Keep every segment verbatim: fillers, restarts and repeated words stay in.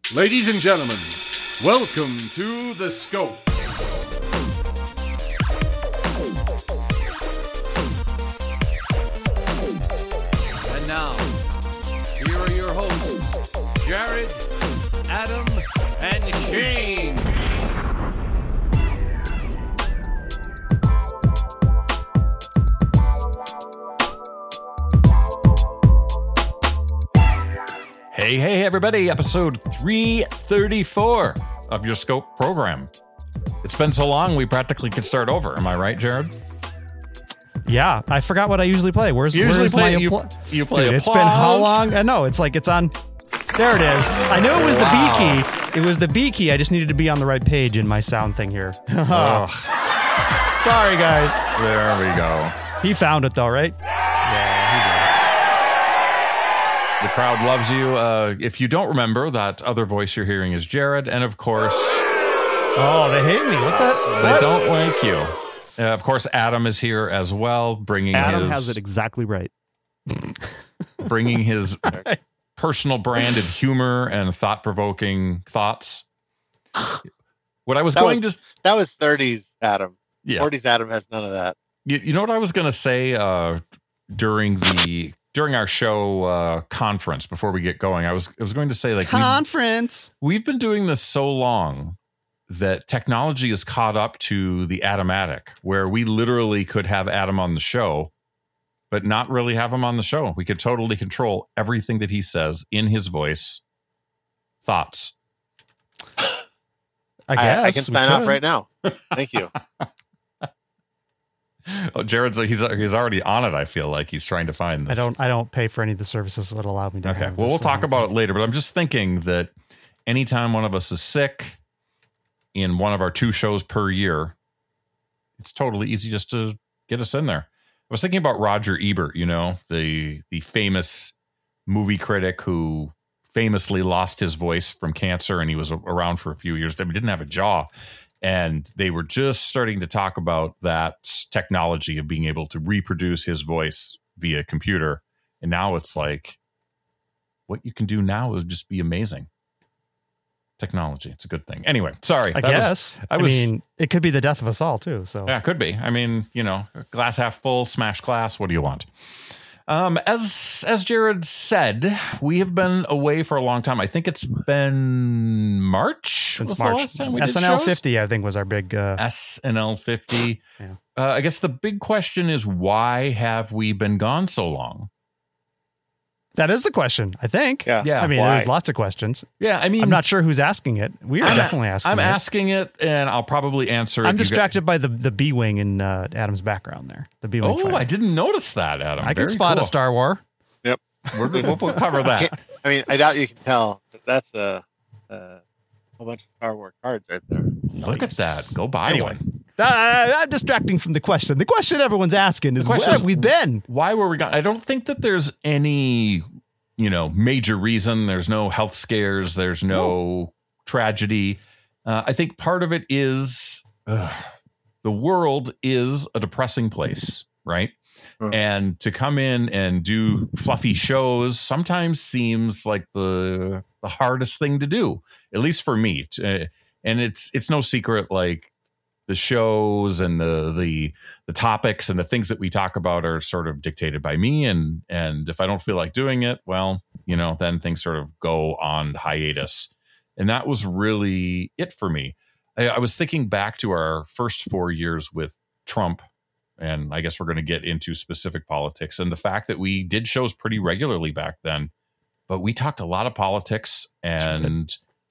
Ladies and gentlemen, welcome to The Scope. And now, here are your hosts, Jared, Adam, and Shane. Hey, hey, everybody, episode three thirty-four of your Scope program. It's been so long, we practically could start over. Am I right, Jared? Yeah, I forgot what I usually play. Where's, usually where's play, my you, appl- you play Dude, applause. It's been how long? Uh, no, it's like it's on. There it is. I knew it was Wow. the B key. It was the B key. I just needed to be on the right page in my sound thing here. Ugh, Sorry, guys. there we go. He found it, though, right? Yeah, The crowd loves you. Uh, if you don't remember, that other voice you're hearing is Jared. And of course, he did. Oh, they hate me. What the? they what? don't like you. Uh, of course, Adam is here as well, bringing Adam his has it exactly right. bringing his personal brand of humor and thought-provoking thoughts. What I was That going was- to That was thirties Adam. yeah, forties Adam has none of that. you, you know what I was going to say uh, during the during our show uh, conference before we get going. I was I was going to say like we've, Conference. we've been doing this so long that technology is caught up to the Atomatic, where we literally could have Adam on the show, but not really have him on the show. We could totally control everything that he says in his voice. Thoughts? I guess I, I can we sign off could. right now. Thank you. Oh, Jared's he's he's already on it. I feel like he's trying to find I this. don't. I don't pay for any of the services that would allow me to. Okay. have Well, this, we'll talk so- about it later, but I'm just thinking that anytime one of us is sick in one of our two shows per year, it's totally easy just to get us in there. I was thinking about Roger Ebert, you know, the the famous movie critic who famously lost his voice from cancer, and he was around for a few years. He didn't have a jaw. And they were just starting to talk about that technology of being able to reproduce his voice via computer. And now it's like, what you can do now would just be amazing. Technology, it's a good thing. Anyway, sorry. I that was- guess. I I, was- mean, it could be the death of us all too. So yeah, could be. I mean, you know, glass half full, smash glass. What do you want? Um, as as Jared said, we have been away for a long time. I think it's been March. since was the March, last time we did S N L shows? fifty, I think, was our big. Uh, S N L fifty. Yeah. Uh, I guess the big question is, why have we been gone so long? that is the question. I think. Yeah. Yeah, I mean, why? there's lots of questions. Yeah, I mean, I'm not sure who's asking it. We are I'm a- definitely asking. I'm it. asking it, and I'll probably answer it. I'm You got- distracted by the the B wing in uh, Adam's background there. The B wing. Oh, I didn't notice that, Adam. I can Very spot cool. a Star War. We're, we'll, we'll cover I, that. can't- I mean, I doubt you can tell. But that's a, a whole bunch of Star Wars cards right there. Look at that. Go buy Anyway. one. Uh, I'm distracting from the question. The question everyone's asking is, The where question have is- we been? Why were we gone? I don't think that there's any, you know, major reason. There's no health scares. There's no tragedy. Uh, I think part of it is uh, the world is a depressing place, right? Hmm. And to come in and do fluffy shows sometimes seems like the the hardest thing to do, at least for me. Uh, and it's it's no secret, like the shows and the the the topics and the things that we talk about are sort of dictated by me. And and if I don't feel like doing it, well, you know, then things sort of go on hiatus. And that was really it for me. I, I was thinking back to our first four years with Trump. And I guess we're going to get into specific politics and the fact that we did shows pretty regularly back then, but we talked a lot of politics, and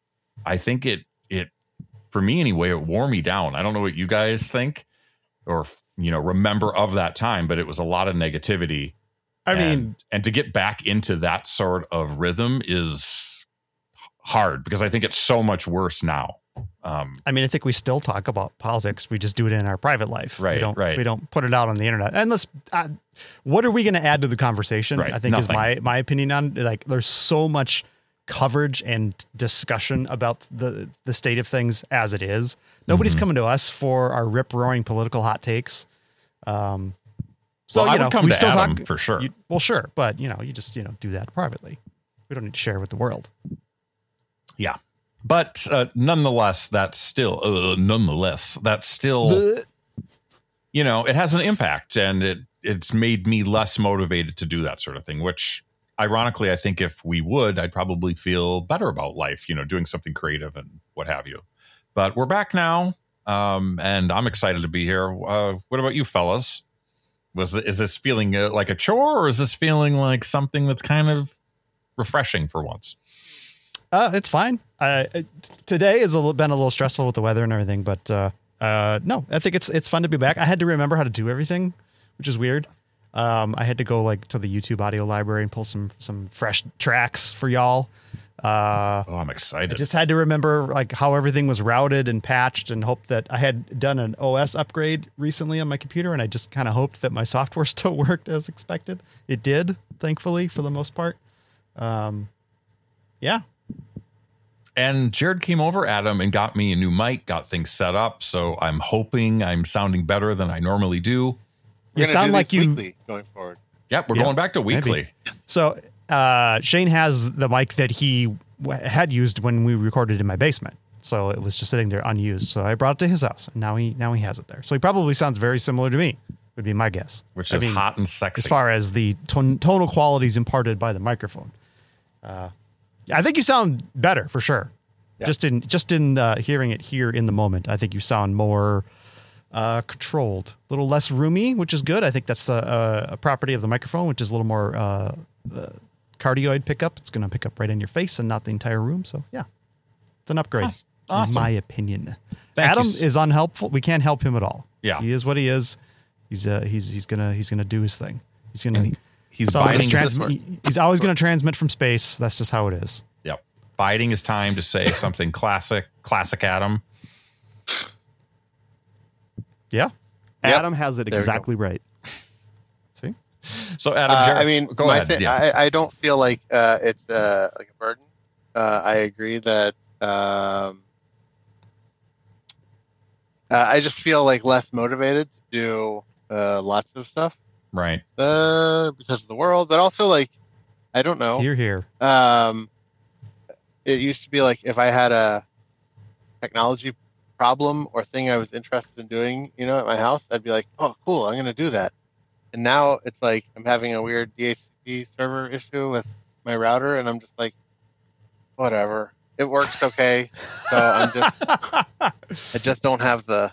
I think it, it, for me anyway, it wore me down. I don't know what you guys think or, you know, remember of that time, but it was a lot of negativity. I and, mean, and to get back into that sort of rhythm is hard because I think it's so much worse now. Um, I mean, I think we still talk about politics. We just do it in our private life. Right, We don't. right. We don't put it out on the internet. And let's. Uh, what are we going to add to the conversation? Right, I think is nothing. my my opinion on like. There's so much coverage and discussion about the the state of things as it is. Nobody's Mhm. coming to us for our rip roaring political hot takes. Um, so well, I you know, would come we to still Adam talk for sure. You, well, sure, but you know, you just you know do that privately. We don't need to share with the world. Yeah. But uh, nonetheless, that's still, uh, nonetheless, that's still, Bleh. you know, it has an impact, and it it's made me less motivated to do that sort of thing, which ironically, I think if we would, I'd probably feel better about life, you know, doing something creative and what have you. But we're back now, um, and I'm excited to be here. Uh, what about you, fellas? Was is this feeling uh, like a chore, or is this feeling like something that's kind of refreshing for once? Uh, it's fine. Uh, it- today has a little, been a little stressful with the weather and everything, but uh, uh, no, I think it's it's fun to be back. I had to remember how to do everything, which is weird. Um, I had to go like to the YouTube audio library and pull some some fresh tracks for y'all. Uh, Oh, I'm I excited. just had to remember like how everything was routed and patched, and hope that I had done an O S upgrade recently on my computer, and I just kind of hoped that my software still worked as expected. It did, thankfully, for the most part. Um, yeah. And Jared came over, Adam, and got me a new mic, got things set up. So I'm hoping I'm sounding better than I normally do. We're You gonna sound do like these you. weekly going forward. Yep, we're Yeah, going back to maybe. weekly. So uh, Shane has the mic that he w- had used when we recorded in my basement. So it was just sitting there unused. So I brought it to his house, and now he now he has it there. So he probably sounds very similar to me, would be my guess. Which I is mean, hot and sexy. as far as the ton- tonal qualities imparted by the microphone. Uh, I think you sound better for sure. Yeah. Just in just in uh, hearing it here in the moment, I think you sound more uh, controlled, a little less roomy, which is good. I think that's the, uh, a property of the microphone, which is a little more uh, uh, cardioid pickup. It's going to pick up right in your face and not the entire room. So yeah, it's an upgrade, Awesome. in my opinion. Thank Adam you s- is unhelpful. We can't help him at all. Yeah. he is what he is. He's uh, he's he's gonna he's gonna do his thing. He's gonna. And he's it's always biding gonna his, trans- he- he's always going to transmit from space. That's just how it is. yep, biding his time to say something classic, classic Adam. Yeah. Yep. Adam has it There we exactly right. See? So Adam, Uh, Jared, I mean, go my ahead. thi- yeah. I, I don't feel like uh, it's uh, like a burden. Uh, I agree that um, uh, I just feel like less motivated to do uh, lots of stuff right. uh, because of the world, but also like I don't know. Here, here. Um, it used to be like if I had a technology problem or thing I was interested in doing, you know, at my house, I'd be like, oh, cool, I'm going to do that. And now it's like I'm having a weird D H C P server issue with my router, and I'm just like, whatever. It works okay. So I'm just, I just don't have the,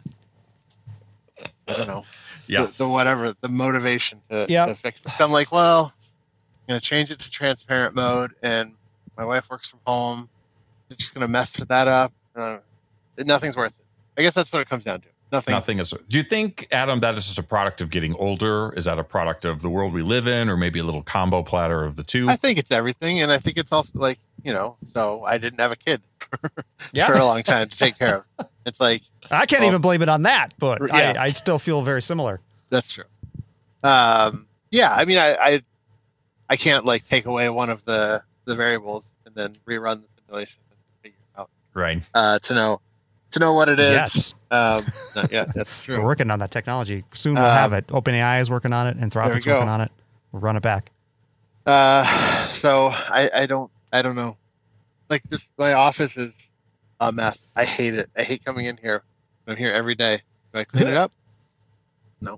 I don't know, Yeah. the, the whatever, the motivation to, Yep. to fix it. So I'm like, well, I'm going to change it to transparent mode, and my wife works from home. It's just going to mess that up. Uh, nothing's worth it. I guess that's what it comes down to. Nothing. Nothing is. Do you think, Adam, that is just a product of getting older? Is that a product of the world we live in, or maybe a little combo platter of the two? I think it's everything, and I think it's also like, you know, so I didn't have a kid Yeah. for a long time to take care of. It's like, I can't Well, even blame it on that, but yeah. I, I still feel very similar. that's true. Um, yeah, I mean, I, I I can't like take away one of the, the variables and then rerun the simulation and figure it out Right. uh, to know to know what it is. Yes. Um, no, yeah, that's We're true. working on that technology. Soon we'll Um, have it. OpenAI is working on it. Anthropic's go. working on it. We'll run it back. Uh, so I, I don't I don't know. Like this, my office is a mess. I hate it. I hate coming in here. I'm here every day. Do I clean it up? No.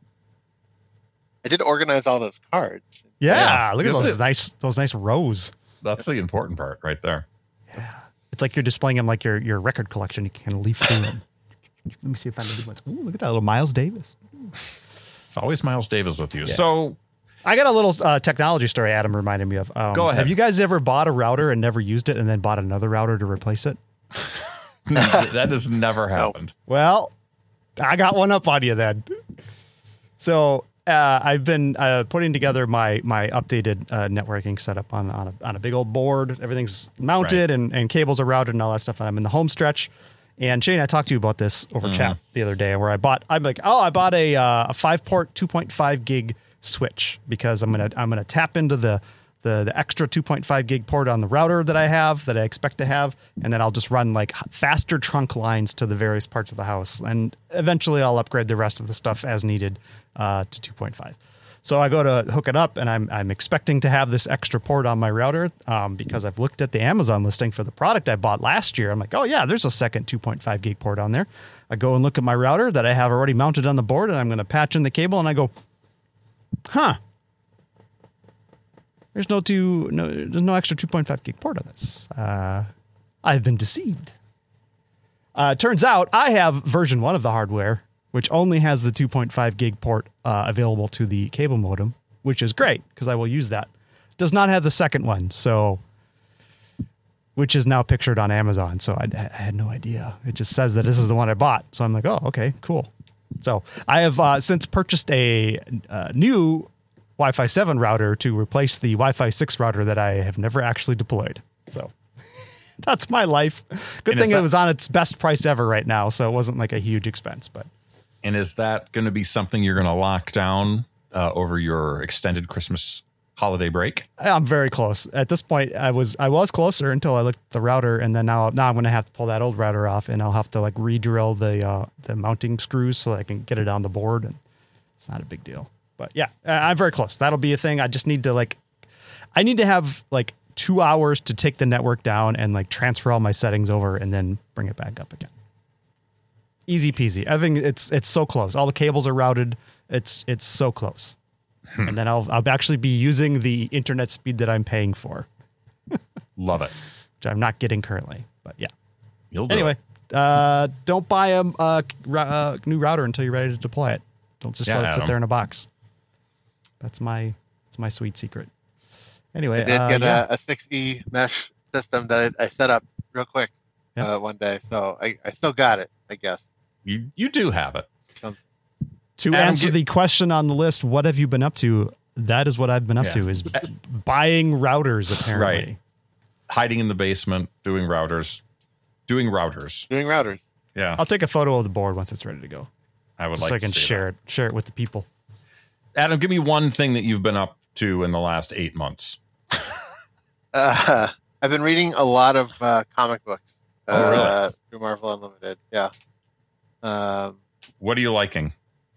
I did organize all those cards. Yeah, Yeah. look at That's those it. nice those nice rows. That's the important part right there. Yeah. It's like you're displaying them like your your record collection. You can leaf through them. Let me see if I can do ones. Ooh, look at that little Miles Davis. It's always Miles Davis with you. Yeah. So I got a little uh, technology story Adam reminded me of. Um, Go ahead. Have you guys ever bought a router and never used it and then bought another router to replace it? that has never happened. Well, I got one up on you then. So uh, I've been uh, putting together my my updated uh, networking setup on on a, on a big old board. Everything's mounted and, and cables are routed and all that stuff. And I'm in the home stretch. And Shane, I talked to you about this over chat the other day, where I bought. I'm like, oh, I bought a uh, a five port two point five gig switch because I'm gonna I'm gonna tap into the the the extra two point five gig port on the router that I have that I expect to have, and then I'll just run like h- faster trunk lines to the various parts of the house, and eventually I'll upgrade the rest of the stuff as needed uh, to two point five. So I go to hook it up, and I'm I'm expecting to have this extra port on my router um, because I've looked at the Amazon listing for the product I bought last year. I'm like, oh yeah, there's a second two point five gig port on there. I go and look at my router that I have already mounted on the board, and I'm going to patch in the cable, and I go, huh? There's no two, no, there's no extra two point five gig port on this. Uh, I've been deceived. Uh, turns out I have version one of the hardware, which only has the two point five gig port uh, available to the cable modem, which is great because I will use that. Does not have the second one, so which is now pictured on Amazon. So I, I had no idea. It just says that this is the one I bought. So I'm like, oh, okay, cool. So I have uh, since purchased a, a new Wi-Fi seven router to replace the Wi-Fi six router that I have never actually deployed. So that's my life. Good and thing that, it was on its best price ever right now, so it wasn't like a huge expense. But and is that going to be something you're going to lock down uh, over your extended Christmas holiday break? I'm very close at this point. I was I was closer until I looked at the router, and then now now I'm going to have to pull that old router off, and I'll have to like re-drill the uh, the mounting screws so I can get it on the board. And it's not a big deal, but yeah, I'm very close. That'll be a thing. I just need to like, I need to have like two hours to take the network down and like transfer all my settings over, and then bring it back up again. Easy peasy. I think it's it's so close. All the cables are routed. It's it's so close. And then I'll I'll actually be using the internet speed that I'm paying for. Love it. Which I'm not getting currently, but yeah. You'll do anyway, it. uh, don't buy a, a, a new router until you're ready to deploy it. Don't just Yeah, let it sit Adam. there in a box. That's my that's my sweet secret. Anyway, I did uh, get yeah. a, a six E mesh system that I, I set up real quick Yeah. uh, one day, so I, I still got it, I guess. You you do have it. Some, To Adam, answer get- the question on the list, what have you been up to? That is what I've been up to, Yes. is buying routers, apparently. Right. Hiding in the basement, doing routers, doing routers. doing routers. Yeah, I'll take a photo of the board once it's ready to go, I would so like I can to see share it, share it with the people. that. Adam, give me one thing that you've been up to in the last eight months. Uh, I've been reading a lot of uh, comic books Oh, really? uh, through Marvel Unlimited. Yeah. Um, What are you liking?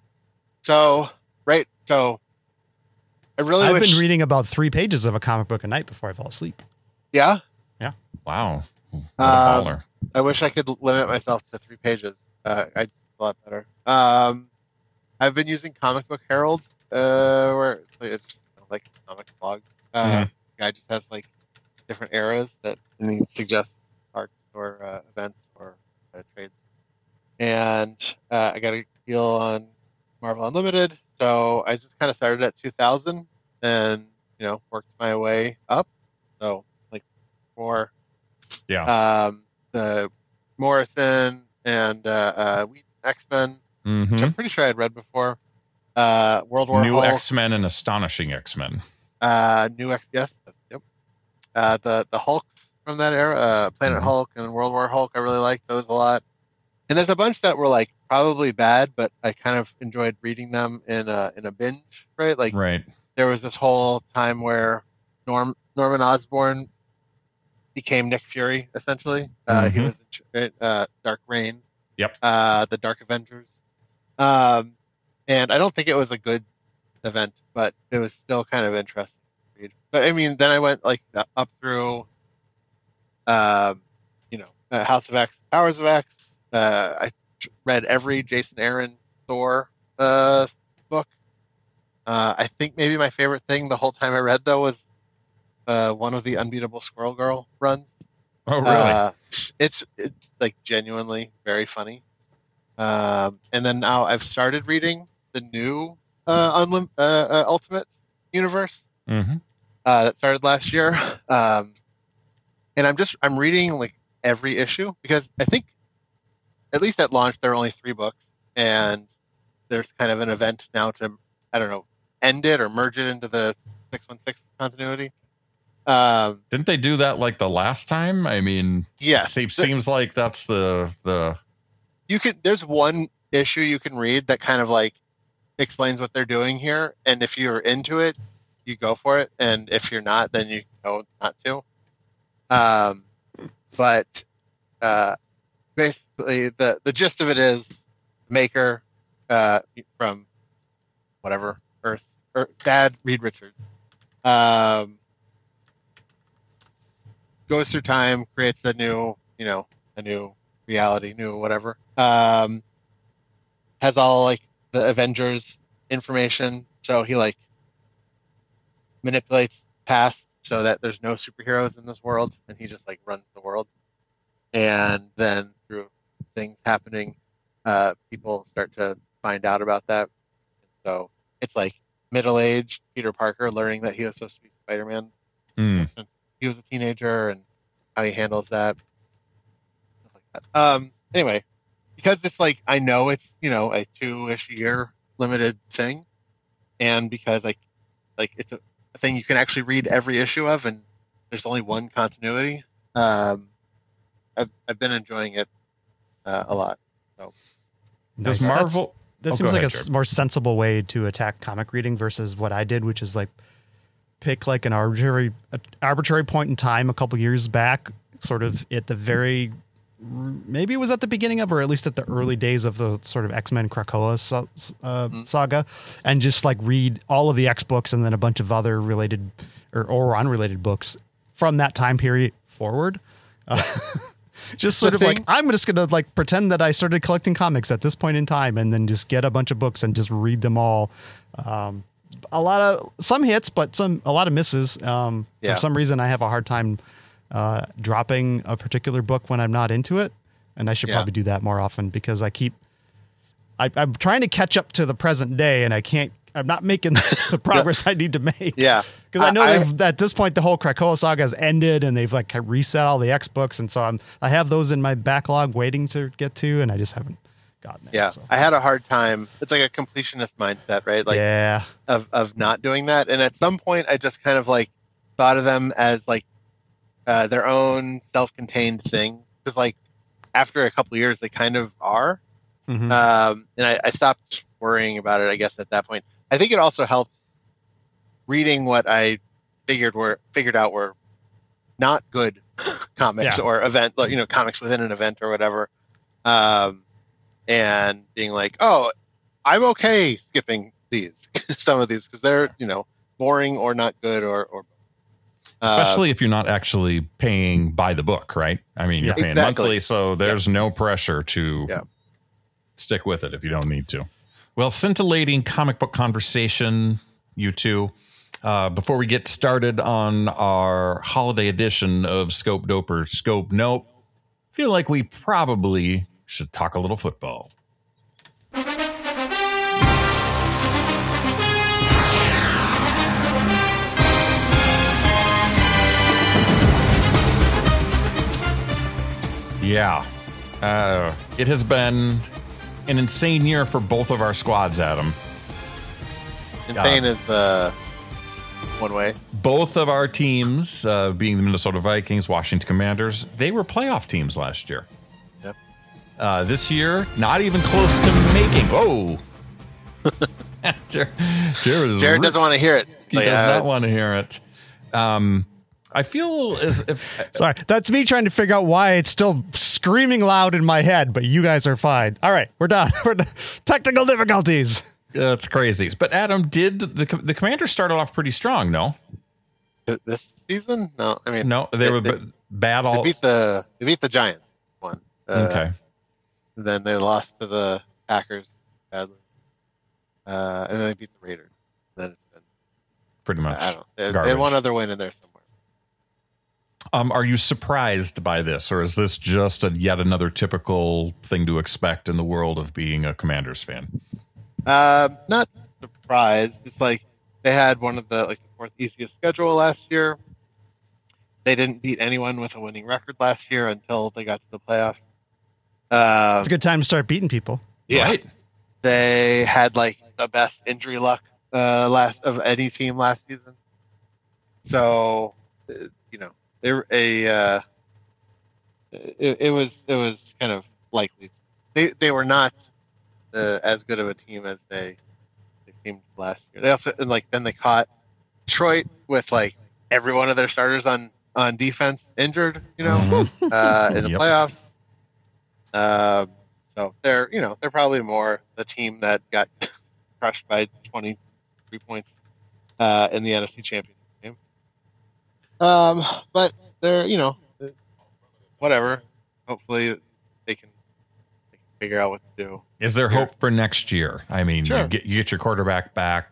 so, right. So, I really I've wish. been reading about three pages of a comic book a night before I fall asleep. Yeah. Wow, what a Um, baller. I wish I could limit myself to three pages. Uh, I'd feel a lot better. Um, I've been using Comic Book Herald, uh, where it's you know, like a comic blog. Uh, Mhm. Guy just has like different eras that and he suggests arcs or uh, events or uh, trades. And uh, I got a deal on Marvel Unlimited, so I just kind of started at two thousand and you know worked my way up. So like for Yeah. um, the Morrison and uh, uh, Wheaton X-Men, Mhm. which I'm pretty sure I'd read before. Uh, World War New Hulk, X-Men and Astonishing X-Men. uh, New X, yes, yep. Uh, the the Hulks from that era, uh, Planet Mhm. Hulk and World War Hulk, I really liked those a lot. And there's a bunch that were like probably bad, but I kind of enjoyed reading them in a in a binge, right? Like Right. there was this whole time where Norm Norman Osborn became Nick Fury, essentially. Uh, he Mhm. was in ch- right, uh, Dark Reign. Yep. Uh, the Dark Avengers. Um, and I don't think it was a good event, but it was still kind of interesting to read. But I mean, then I went like uh, up through, um, you know, uh, House of X, Powers of X. Uh, I t- read every Jason Aaron Thor uh, book. Uh, I think maybe my favorite thing the whole time I read though was uh, one of the Unbeatable Squirrel Girl runs. Oh, really? Uh, it's it's like genuinely very funny. Um, and then now I've started reading the new uh, Unlim- uh, uh, Ultimate Universe hmm uh, that started last year. Um, and I'm just I'm reading like every issue because I think at least at launch there were only three books, and there's kind of an event now to I don't know end it or merge it into the six one six continuity. Um, Didn't they do that like the last time? I mean, yeah, it seems like that's the the you can there's one issue you can read that kind of like explains what they're doing here, and if you're into it you go for it, and if you're not then you know not to. Um, but uh, basically the the gist of it is Maker uh, from whatever Earth or Dad Reed Richards, um, goes through time, creates a new, you know, a new reality, new whatever. Um, has all like the Avengers information, so he like manipulates past so that there's no superheroes in this world, and he just like runs the world. And then through things happening, uh, people start to find out about that. So it's like middle-aged Peter Parker learning that he was supposed to be Spider-Man Mm. since he was a teenager, and how he handles that. Stuff like that. Um, anyway, because it's like I know it's, you know, a two-ish year limited thing, and because like like it's a, a thing you can actually read every issue of, and there's only one continuity. Um, I've I've been enjoying it uh, a lot. So Does Nice. Marvel? That Oh, seems go like a ahead, s- Jared. more sensible way to attack comic reading versus what I did, which is like pick like an arbitrary a arbitrary point in time a couple years back, sort of at the very maybe it was at the beginning of, or at least at the early days of the sort of X-Men Krakoa sa- uh, Mhm. saga, and just like read all of the X books and then a bunch of other related or, or unrelated books from that time period forward. Uh, just sort The of like, thing- I'm just going to like pretend that I started collecting comics at this point in time and then just get a bunch of books and just read them all. Um, a lot of some hits, but some, a lot of misses. Um, Yeah. For some reason I have a hard time uh, dropping a particular book when I'm not into it. And I should Yeah. probably do that more often because I keep, I, I'm trying to catch up to the present day and I can't, I'm not making the progress I need to make. yeah, Because I know I- they've, at this point the whole Krakoa saga has ended, and they've like reset all the X books, and so I'm I have those in my backlog waiting to get to, and I just haven't gotten it. yeah. so. I had a hard time. It's like a completionist mindset, right? Like yeah, of of not doing that. And at some point, I just kind of like thought of them as like uh, their own self-contained thing. Because like after a couple of years, they kind of are. Mhm. Um, and I, I stopped worrying about it, I guess, at that point. I think it also helped reading what I figured were figured out were not good comics Yeah. or event, like, you know, comics within an event or whatever. Um, and being like, oh, I'm okay skipping these, some of these, because they're, you know, boring or not good or, or Especially if you're not actually paying by the book, right? I mean, you're Yeah. paying Exactly. monthly, so there's no pressure to Yeah. stick with it if you don't need to. Well, scintillating comic book conversation, you two. Uh, before we get started on our holiday edition of Scope Doper Scope Nope, feel like we probably should talk a little football. Yeah. Uh, it has been an insane year for both of our squads, Adam. insane is the one way. Both of our teams, uh, being the Minnesota Vikings, Washington Commanders, they were playoff teams last year. Yep. Uh, this year, not even close to making. Whoa. Jared, Jared, is Jared re- doesn't want to hear it. He Like, does uh, not want to hear it. Um, I feel as if sorry, that's me trying to figure out why it's still screaming loud in my head, but you guys are fine. All right, we're done. We're done. Technical difficulties. that's crazy. But Adam, did the the Commanders started off pretty strong? No, this season? No, I mean, no, they were they, b- bad they all. beat the they beat the Giants one. Uh, Okay. Then they lost to the Packers badly, uh, and then they beat the Raiders. Then it's been Pretty much. I don't know. They, they garbage. had one other win in there somewhere. Um, are you surprised by this, or is this just a yet another typical thing to expect in the world of being a Commanders fan? Uh, not surprised. It's like they had one of the like the fourth easiest schedule last year. They didn't beat anyone with a winning record last year until they got to the playoffs. Um, It's a good time to start beating people. yeah, Right? they had like the best injury luck uh, last of any team last season. So, uh, you know, they're a uh, it, it was it was kind of likely. They they were not uh, as good of a team as they they seemed last year. They also and like then they caught Detroit with like every one of their starters on on defense injured. You know, Mhm. uh, in the Yep. playoffs. Um, so they're, you know, they're probably more the team that got crushed by twenty-three points uh, in the N F C Championship game. Um, but they're, you know, whatever. Hopefully they can, they can figure out what to do. Is there Sure. hope for next year? I mean, Sure. you get you get your quarterback back.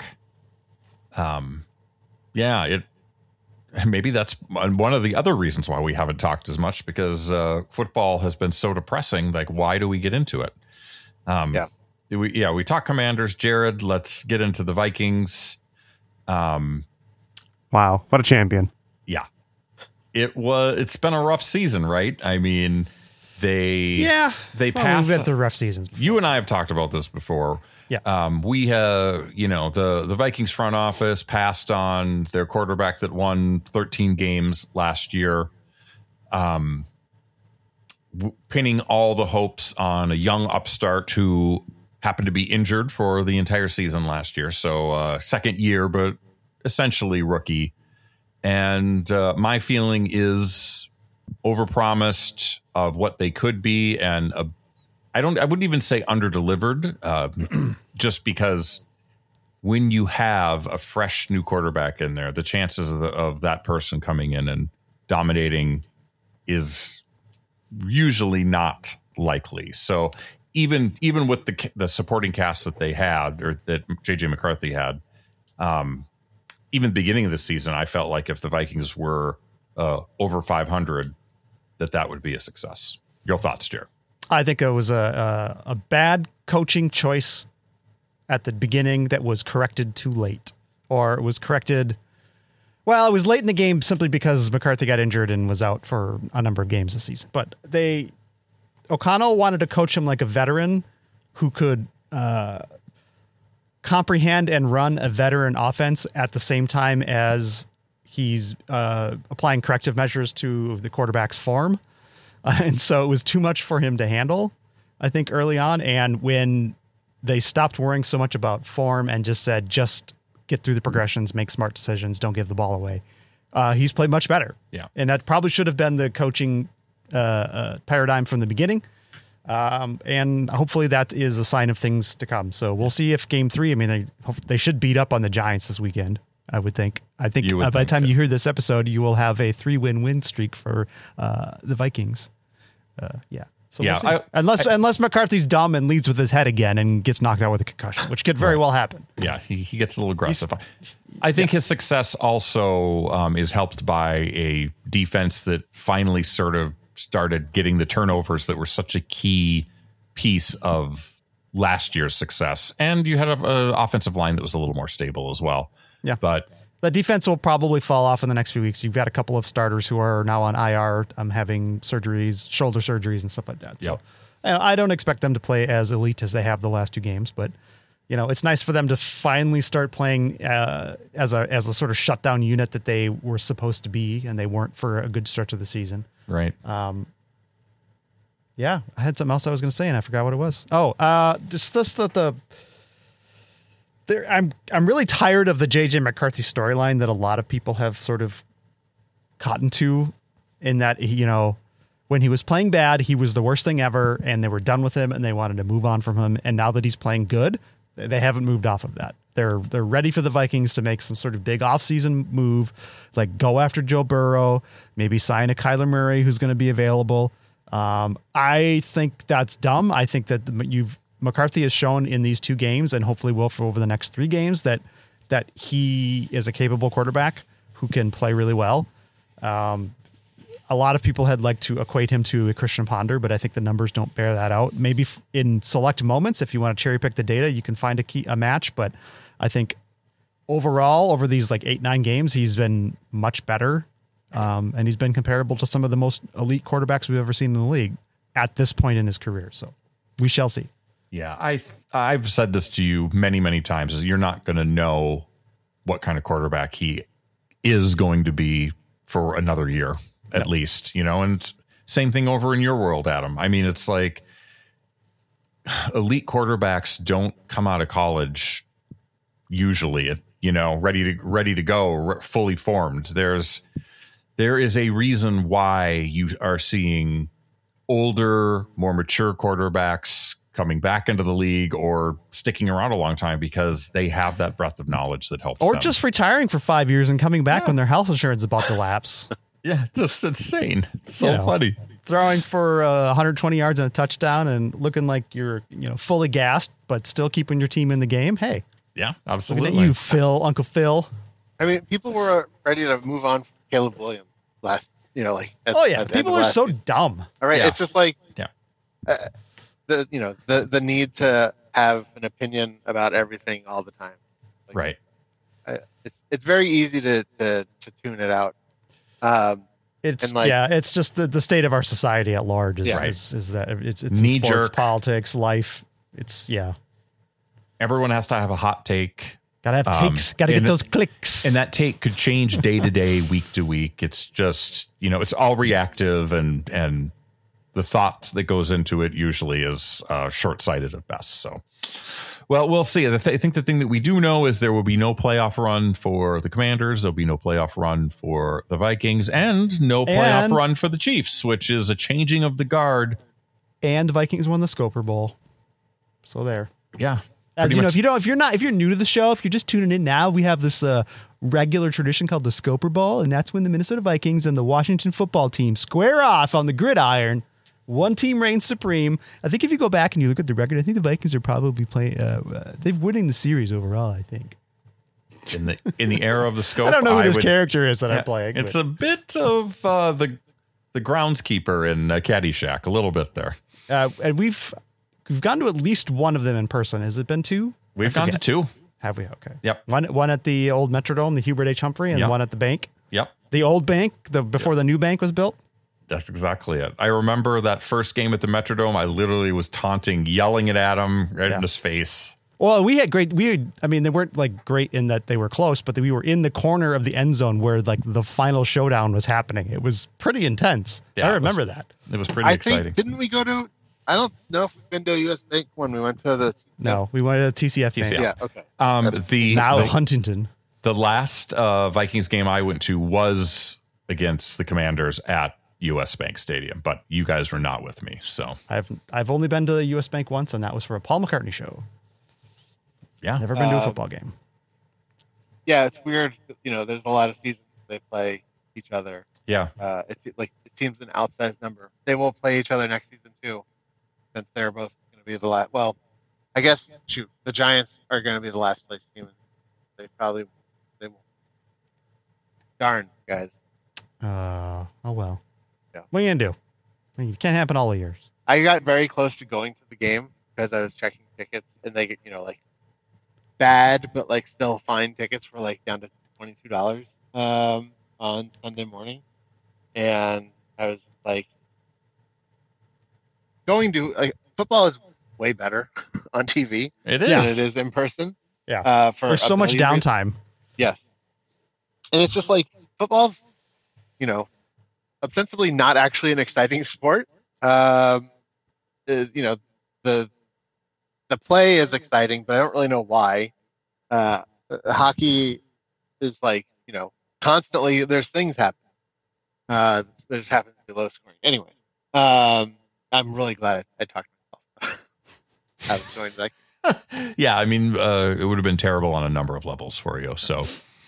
Um, yeah, it maybe that's one of the other reasons why we haven't talked as much, because uh, football has been so depressing. Like, why do we get into it? Um, Yeah. do we, yeah, we talk Commanders. Jared, let's get into the Vikings. Um, Wow, what a champion! yeah, it was. It's been a rough season, right? I mean, they Yeah, they well, passed. we've been through rough seasons. Before. You and I have talked about this before. Yeah. Um, we have, you know, the, the Vikings front office passed on their quarterback that won thirteen games last year, um, w- pinning all the hopes on a young upstart who happened to be injured for the entire season last year. So uh, second year, but essentially rookie. And uh, my feeling is overpromised of what they could be, and a I don't. I wouldn't even say underdelivered, uh, just because when you have a fresh new quarterback in there, the chances of, the, of that person coming in and dominating is usually not likely. So even even with the the supporting cast that they had, or that J J McCarthy had, um, even the beginning of the season, I felt like if the Vikings were uh, over five hundred, that that would be a success. Your thoughts, Jared? I think it was a, a a bad coaching choice at the beginning that was corrected too late, or it was corrected. Well, it was late in the game simply because McCarthy got injured and was out for a number of games this season. But they O'Connell wanted to coach him like a veteran who could uh, comprehend and run a veteran offense at the same time as he's uh, applying corrective measures to the quarterback's form. Uh, and so it was too much for him to handle, I think, early on. And when they stopped worrying so much about form and just said, just get through the progressions, make smart decisions, don't give the ball away, uh, he's played much better. Yeah. And that probably should have been the coaching uh, uh, paradigm from the beginning. Um, and hopefully that is a sign of things to come. So we'll see if game three, I mean, they they should beat up on the Giants this weekend, I would think. I think You would uh, by the think, time yeah. you hear this episode, you will have a three win win streak for uh, the Vikings. Uh, yeah. So Yeah, we'll see. I- unless unless McCarthy's dumb and leads with his head again and gets knocked out with a concussion, which could very well happen. Yeah, he, he gets a little aggressive. I think his success also um, is helped by a defense that finally sort of started getting the turnovers that were such a key piece of last year's success. And you had an offensive line that was a little more stable as well. Yeah. But The defense will probably fall off in the next few weeks. You've got a couple of starters who are now on I R, um, having surgeries, shoulder surgeries, and stuff like that. So Yep. uh, I don't expect them to play as elite as they have the last two games, but you know, it's nice for them to finally start playing uh, as a as a sort of shutdown unit that they were supposed to be, and they weren't for a good stretch of the season. right. Um, yeah, I had something else I was going to say, and I forgot what it was. Oh, uh, just this that the. There, I'm I'm really tired of the J J McCarthy storyline that a lot of people have sort of cotton to, in that, you know, when he was playing bad, he was the worst thing ever, and they were done with him, and they wanted to move on from him. And now that he's playing good, they haven't moved off of that. They're they're ready for the Vikings to make some sort of big offseason move, like go after Joe Burrow, maybe sign a Kyler Murray who's going to be available. Um, I think that's dumb. I think that the, you've McCarthy has shown in these two games, and hopefully will for over the next three games, that that he is a capable quarterback who can play really well. Um, a lot of people had liked to equate him to a Christian Ponder, but I think the numbers don't bear that out. Maybe f- in select moments, if you want to cherry pick the data, you can find a key a match. But I think overall, over these like eight nine games, he's been much better, um, and he's been comparable to some of the most elite quarterbacks we've ever seen in the league at this point in his career. So we shall see. Yeah, I th- I've said this to you many, many times, is you're not going to know what kind of quarterback he is going to be for another year, at No. least, you know, and same thing over in your world, Adam. I mean, it's like elite quarterbacks don't come out of college usually, you know, ready to ready to go, re- fully formed. There's there is a reason why you are seeing older, more mature quarterbacks coming back into the league or sticking around a long time because they have that breadth of knowledge that helps Or them. just retiring for five years and coming back Yeah. when their health insurance is about to lapse. Yeah, just insane. So You know. funny. Throwing for uh, one hundred twenty yards and a touchdown and looking like you're, you know, fully gassed, but still keeping your team in the game. Hey, Yeah, looking absolutely. at you, Phil, Uncle Phil. I mean, people were ready to move on from Caleb Williams last, you know, like. At, Oh yeah, at the end people of are last so season. dumb. All right, Yeah. it's just like. Yeah. Uh, the you know the the need to have an opinion about everything all the time. Like, Right. I, it's it's very easy to to, to tune it out. Um, It's And, like- yeah, it's just the, the state of our society at large is Yeah. is, is that it's, it's in Knee sports, jerk. politics, life. It's yeah, Everyone has to have a hot take. gotta have Um, takes, gotta get and- those clicks. And that take could change day to day, week to week. It's just, you know, it's all reactive, and and the thoughts that goes into it usually is uh, short sighted at best. So, well, we'll see. The th- I think the thing that we do know is there will be no playoff run for the Commanders. There'll be no playoff run for the Vikings, and no playoff And- run for the Chiefs, which is a changing of the guard. and the Vikings won the Scoper Bowl, so there. Yeah. As pretty you know, much- if you don't, if you're not, if you're new to the show, if you're just tuning in now, we have this uh, regular tradition called the Scoper Bowl, and that's when the Minnesota Vikings and the Washington football team square off on the gridiron. One team reigns supreme. I think if you go back and you look at the record, I think the Vikings are probably playing. Uh, uh, they've winning the series overall. I think. in the in the era of the scope. I don't know who this would- character is that Yeah, I'm playing. It's but- a bit of uh, the the groundskeeper in uh, Caddyshack, a little bit there. uh, and we've we've gone to at least one of them in person. Has it been two? We've I gone to forget. two. Have we? Okay. Yep. One one at the old Metrodome, the Hubert H. Humphrey, and Yep. one at the bank, Yep. the old bank, the before the new bank was built. That's exactly it. I remember that first game at the Metrodome. I literally was taunting, yelling it at him right Yeah. in his face. Well, we had great. We, had, I mean, they weren't like great in that they were close, but we were in the corner of the end zone where like the final showdown was happening. It was pretty intense. Yeah, I it remember was- that. It was pretty I exciting. think didn't we go to? I don't know if we've been to a U S Bank when we went to the. No, we went to T C F T C F. bank. Yeah. Okay. um, That's- the Now the, Huntington. the last uh, Vikings game I went to was against the Commanders at U S Bank Stadium, but you guys were not with me. So I've I've only been to the U S Bank once, and that was for a Paul McCartney show. yeah, Never been to a Um, football game. Yeah, it's weird. You know, there's a lot of seasons they play each other. yeah. Uh, it's like it seems an outsized number. They will play each other next season too, since they're both going to be the last. Well, I guess shoot, the Giants are going to be the last place team. They probably they will. Darn guys. Uh, oh well. Yeah. What are you gonna do? I mean, it can't happen all the years. I got very close to going to the game because I was checking tickets, and they get you know like bad but like still fine tickets were like down to twenty two dollars um, on Sunday morning, and I was like going to like football is way better on T V It than is. it is in person. Yeah. uh, for There's a so much million reasons. downtime. Yes. And it's just like football's, you know, ostensibly not actually an exciting sport. Um, uh, you know, the the play is exciting, but I don't really know why. Uh, hockey is like, you know, constantly there's things happening. Uh, there just happens to be low scoring. Anyway, um, I'm really glad I, I talked to myself. I was going to like, Yeah, I mean, uh, it would have been terrible on a number of levels for you. So,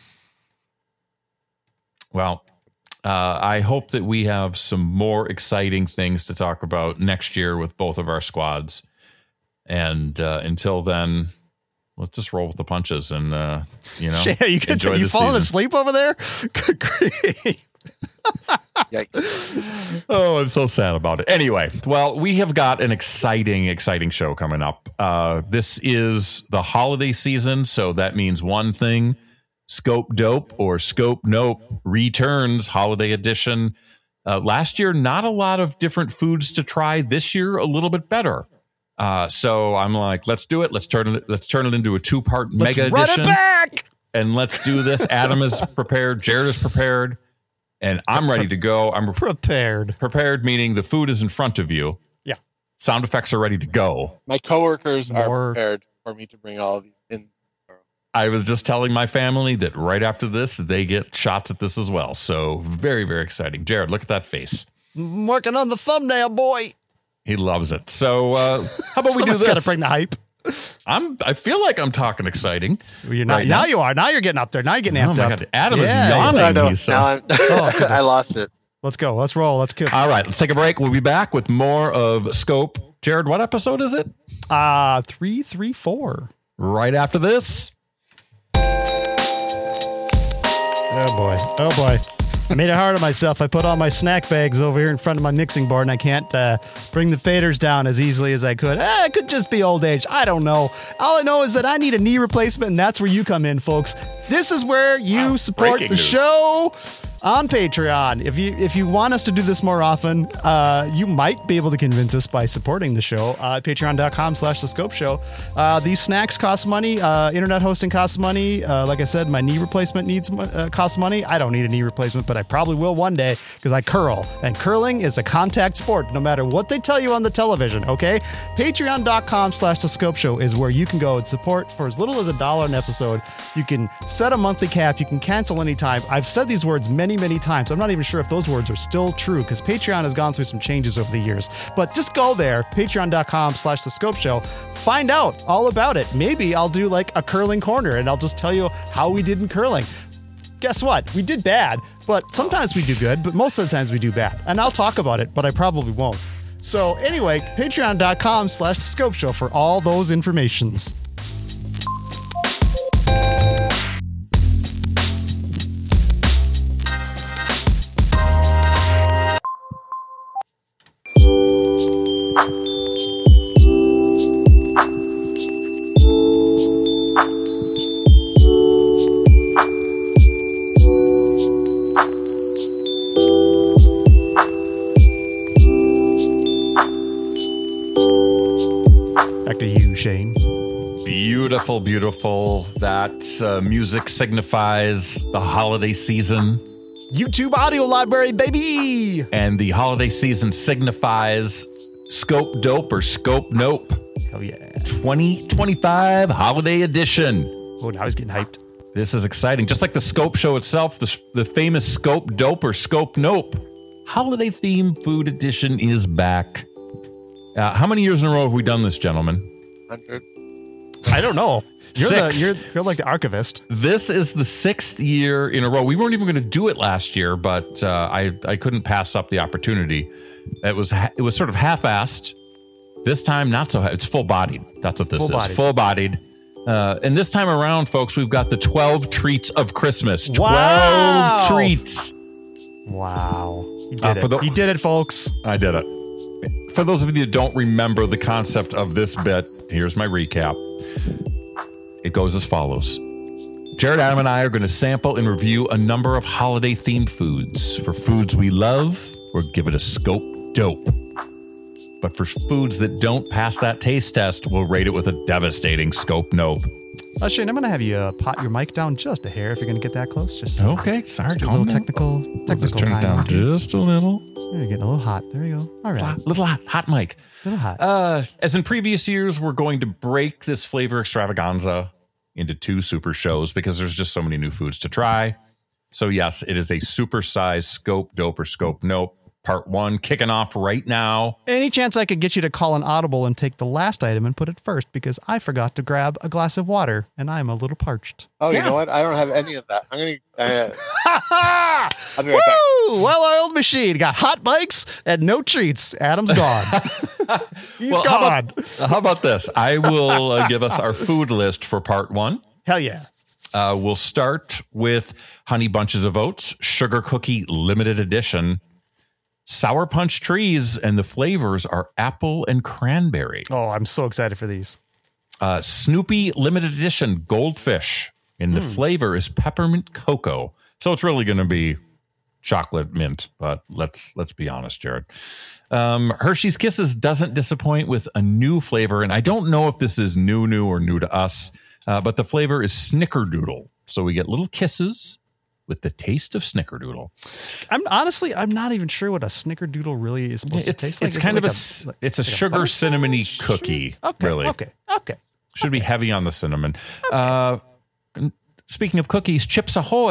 well, uh, I hope that we have some more exciting things to talk about next year with both of our squads. And uh, until then, let's just roll with the punches and, uh, you know, Yeah, you can enjoy you the falling season. asleep over there? Good grief. yikes. Oh, I'm so sad about it. Anyway, well, we have got an exciting, exciting show coming up. Uh, this is the holiday season, so that means one thing. Scope Dope or Scope Nope returns, holiday edition. Uh, last year, not a lot of different foods to try. This year, a little bit better. Uh, so I'm like, let's do it. Let's turn it. Let's turn it into a two-part Let's mega run edition, it back. and let's do this. Adam is prepared. Jared is prepared, and I'm ready to go. I'm Prepared. prepared, meaning the food is in front of you. Yeah. Sound effects are ready to go. My coworkers More- are prepared for me to bring all of these in. I was just telling my family that right after this, they get shots at this as well. So very, very exciting. Jared, look at that face. I'm working on the thumbnail, boy. He loves it. So uh, how about we do Someone's got to this? bring the hype. I'm. I feel like I'm talking exciting. Well, you're not, right now. now. you are. Now you're getting up there. Now you're getting Oh amped my up. God. Adam is Yeah. yawning. I know. He's so- Now I'm, Oh, goodness. I lost it. Let's go. Let's roll. Let's kill. All right, let's take a break. We'll be back with more of Scope. Jared, what episode is it? Uh, three, three, four. Right after this. Oh boy. Oh boy. I made it hard on myself. I put all my snack bags over here in front of my mixing board, and I can't uh, bring the faders down as easily as I could. Eh, it could just be old age. I don't know. All I know is that I need a knee replacement, and that's where you come in, folks. This is where you Wow, support breaking the news. show on Patreon. If you if you want us to do this more often, uh, you might be able to convince us by supporting the show. Uh, Patreon.com slash The Scope Show. Uh, these snacks cost money. Uh, internet hosting costs money. Uh, like I said, my knee replacement needs mo- uh, costs money. I don't need a knee replacement, but I probably will one day because I curl. And curling is a contact sport, no matter what they tell you on the television, okay? Patreon.com slash The Scope Show is where you can go and support for as little as a dollar an episode. You can set a monthly cap. You can cancel anytime. I've said these words many, many times. I'm not even sure if those words are still true because Patreon has gone through some changes over the years. But just go there, patreon.com slash the scope show. Find out all about it. Maybe I'll do like a curling corner and I'll just tell you how we did in curling. Guess what? We did bad, but sometimes we do good, but most of the times we do bad. And I'll talk about it, but I probably won't. So anyway, patreon.com slash the scope show for all those informations. Back to you, Shane. Beautiful, beautiful. That uh, music signifies the holiday season, YouTube audio library, baby. and the holiday season signifies Scope Dope or Scope Nope Hell yeah. twenty twenty-five Holiday Edition. Oh, now he's getting hyped. This is exciting. Just like the Scope Show itself, the, the famous Scope Dope or Scope Nope Holiday Themed Food Edition is back. Uh, how many years in a row have we done this, gentlemen? one hundred. I don't know. You're Six. the you're you're like the archivist. This is the sixth year in a row. We weren't even going to do it last year, but uh, I I couldn't pass up the opportunity. It was ha- it was sort of half-assed. This time, not so. Ha- it's full-bodied. That's what this Full-bodied. is. Full-bodied. Uh, and this time around, folks, we've got the twelve treats of Christmas. twelve Wow. treats. Wow. You did Uh, it. for the- you did it, folks. I did it. For those of you that don't remember the concept of this bit, here's my recap. It goes as follows. Jared, Adam, and I are going to sample and review a number of holiday-themed foods. For foods we love, we'll give it a Scope Dope. But for foods that don't pass that taste test, we'll rate it with a devastating Scope Nope. Uh, Shane, I'm going to have you uh, pot your mic down just a hair if you're going to get that close. Just Okay, sorry, just a calm little down. technical, We'll technical just turn it time down out here. just a little. You're getting a little hot. There you go. All right. Hot, little hot, hot mic. A little hot. Uh, as in previous years, we're going to break this flavor extravaganza into two super shows because there's just so many new foods to try. So yes, it is a super-sized Scope Dope or Scope Nope part one kicking off right now. Any chance I could get you to call an audible and take the last item and put it first because I forgot to grab a glass of water and I'm a little parched. Oh, Yeah. you know what? I don't have any of that. I'm gonna. Uh, I'll be right back. Woo! Well-oiled machine. Got hot bikes and no treats. Adam's gone. He's Well, how gone. about, how about this? I will uh, give us our food list for part one. Hell yeah. Uh, we'll start with Honey Bunches of Oats, Sugar Cookie Limited Edition, Sour Punch Trees, and the flavors are apple and cranberry. Oh, I'm so excited for these. Uh, Snoopy Limited Edition Goldfish, and the flavor is peppermint cocoa. So it's really going to be chocolate mint, but let's let's be honest, Jared. Um, Hershey's Kisses doesn't disappoint with a new flavor, and I don't know if this is new, new or new to us, uh, but the flavor is Snickerdoodle. So we get little kisses with the taste of Snickerdoodle. I'm honestly, I'm not even sure what a snickerdoodle really is supposed It's to taste like. it's Is it kind of like a s- like- it's a like a sugar butterscotch? cinnamony cookie. Okay. Really, Okay. Okay. should be heavy on the cinnamon. Uh, speaking of cookies, Chips Ahoy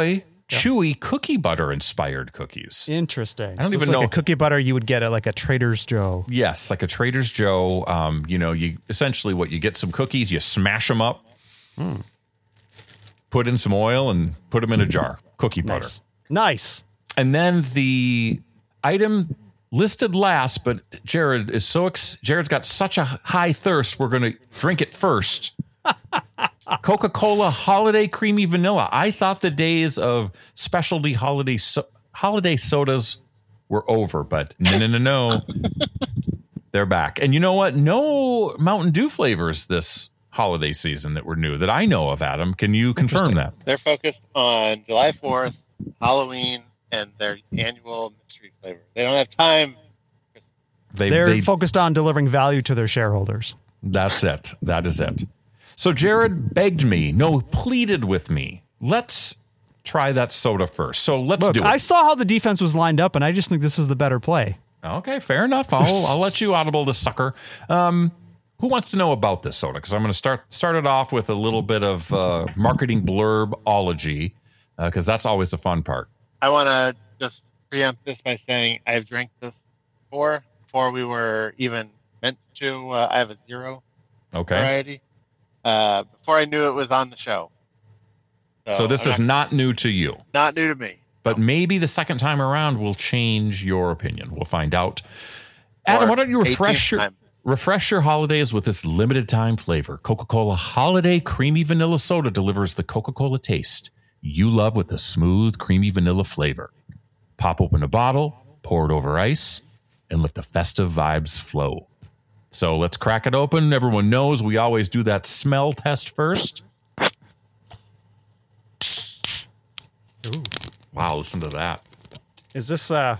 Yeah. chewy cookie butter inspired cookies. Interesting. I don't So even it's like know- a cookie butter you would get at like a Trader's Joe. Yes, like a Trader Joe. Um, you know, you essentially what you get some cookies, you smash them up, Mm. put in some oil, and put them in a jar. Cookie butter. Nice. Nice. And then the item listed last, but Jared is so ex- Jared's got such a high thirst. We're going to drink it first. Coca-Cola Holiday Creamy Vanilla. I thought the days of specialty holiday so- holiday sodas were over, but no, no, no, no. They're back. And you know what? No Mountain Dew flavors this holiday season that were new that I know of, Adam. Can you confirm that? They're focused on July fourth, Halloween, and their annual mystery flavor. They don't have time. They, They're they, focused on delivering value to their shareholders. That's it. That is it. So Jared begged me, no, pleaded with me. Let's try that soda first. So let's Look, do it. I saw how the defense was lined up, and I just think this is the better play. Okay, fair enough. I'll I'll let you audible this sucker. Um, who wants to know about this soda? Because I'm going to start start it off with a little bit of uh, marketing blurbology, because uh, that's always the fun part. I want to just preempt this by saying I've drank this before, before we were even meant to. Uh, I have a zero Okay. variety. Uh, before I knew it was on the show. So this I'm is not new to you, not new to me. but maybe the second time around will change your opinion. We'll find out. Adam, Or why don't you refresh eighteenth your time. refresh your holidays with this limited time flavor? Coca-Cola Holiday Creamy Vanilla Soda delivers the Coca-Cola taste you love with a smooth, creamy vanilla flavor. Pop open a bottle, pour it over ice, and let the festive vibes flow. So let's crack it open. Everyone knows we always do that smell test first. Ooh. Wow, listen to that. Is this uh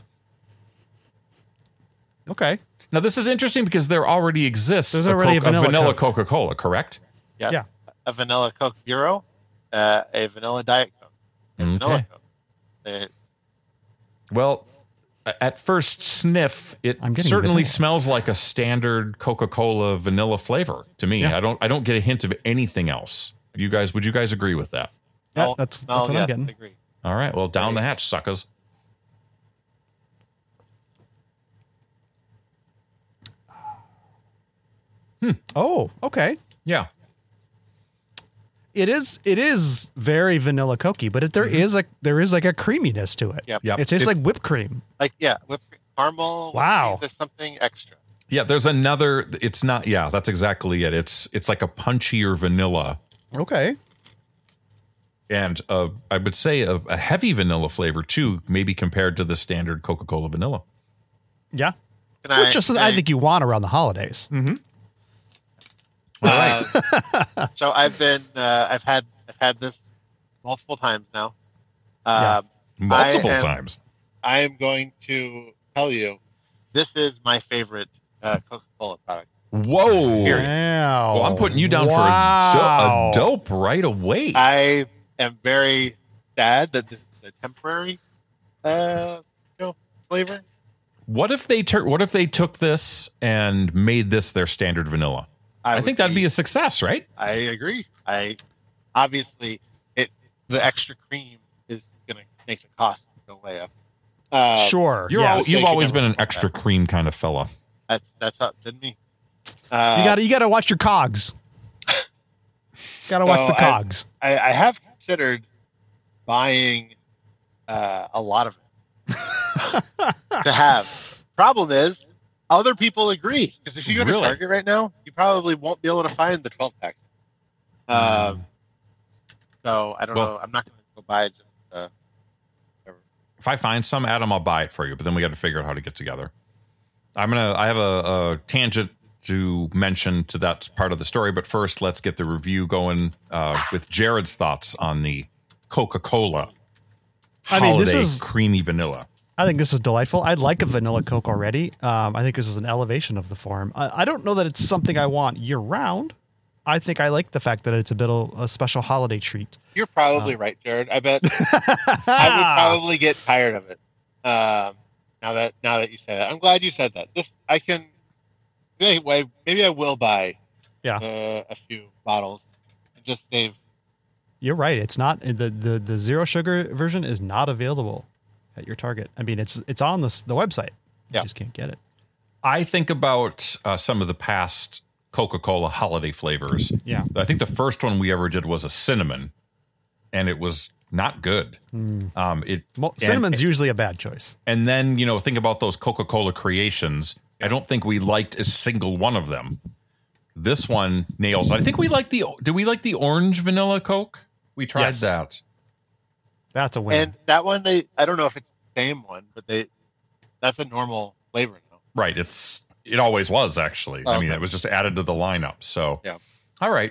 okay? Now, this is interesting because there already exists There's a, already a Coke- a vanilla vanilla Coke. Coca-Cola, correct? Yes. Yeah. A vanilla Coke Zero, uh, a vanilla Diet Coke, a vanilla Okay. Coke. They- Well, a- at first sniff, it I'm getting certainly vanilla. smells like a standard Coca-Cola vanilla flavor to me. Yeah. I don't I don't get a hint of anything else. You guys, would you guys agree with that? Yeah, smell- that's smell, that's what yes, I'm getting. Agree. All right, well, down the hatch, suckers. Oh, okay. Yeah. It is it is very vanilla cokey, but it, there is like there is like a creaminess to it. Yep. Yep. It tastes It's- like whipped cream. Like yeah, whipped cream, caramel. whipped Wow. cream, There's something extra. Yeah, there's another it's not yeah, that's exactly it. It's it's like a punchier vanilla Okay. and uh, I would say a, a heavy vanilla flavor too, maybe compared to the standard Coca-Cola vanilla. Yeah. Can Which just can I think you want around the holidays. Uh, so I've been uh, I've had I've had this multiple times now. Yeah. Um, Multiple I am- times. I am going to tell you, this is my favorite uh, Coca-Cola product. Whoa. Period. Wow. Well, I'm putting you down Wow. for a, do- a dope right away. I am very sad that this is a temporary, uh, you know, flavor. What if they tur- What if they took this and made this their standard vanilla? I, would think that'd be a success, right? I agree. I obviously it the extra cream is going to make the cost go way up. Uh, Sure. You're yes. al- so you've you always can been an never extra cream kind of fella. That's that's up been me. Uh, you got you got to watch your cogs. Got to watch So the I- cogs. I, I have considered buying uh, a lot of it to have. Problem is, other people agree because if you go to Really? Target right now, you probably won't be able to find the twelve pack. Um, so I don't Well- know. I'm not going to go buy just. Uh, whatever. If I find some, Adam, I'll buy it for you. But then we got to figure out how to get together. I'm gonna. I have a, a tangent to mention to that part of the story, but first, let's get the review going uh, with Jared's thoughts on the Coca-Cola I mean, this holiday is- creamy vanilla. I think this is delightful. I like a vanilla Coke already. Um, I think this is an elevation of the form. I, I don't know that it's something I want year round. I think I like the fact that it's a bit of a special holiday treat. You're probably right, Jared. I bet I would probably get tired of it. Um, now that now that you say that, I'm glad you said that. This I can. Maybe I, maybe I will buy Yeah. uh, a few bottles and just save you're right. It's not the, the the zero sugar version is not available at your Target. I mean, it's it's on the the website. You Yeah. just can't get it. I think about uh, some of the past Coca-Cola holiday flavors. Yeah. I think the first one we ever did was a cinnamon, and it was not good. Um, it Mo- and- Cinnamon's usually a bad choice. And then, you know, think about those Coca-Cola creations. I don't think we liked a single one of them. This one nails. I think we like the. Did we like the orange vanilla Coke? We tried Yes. that. That's a win. And that one, they I don't know if it's the same one, but they that's a normal flavor now. Right. It's it always was actually. I mean, Okay. it was just added to the lineup. So Yeah. All right.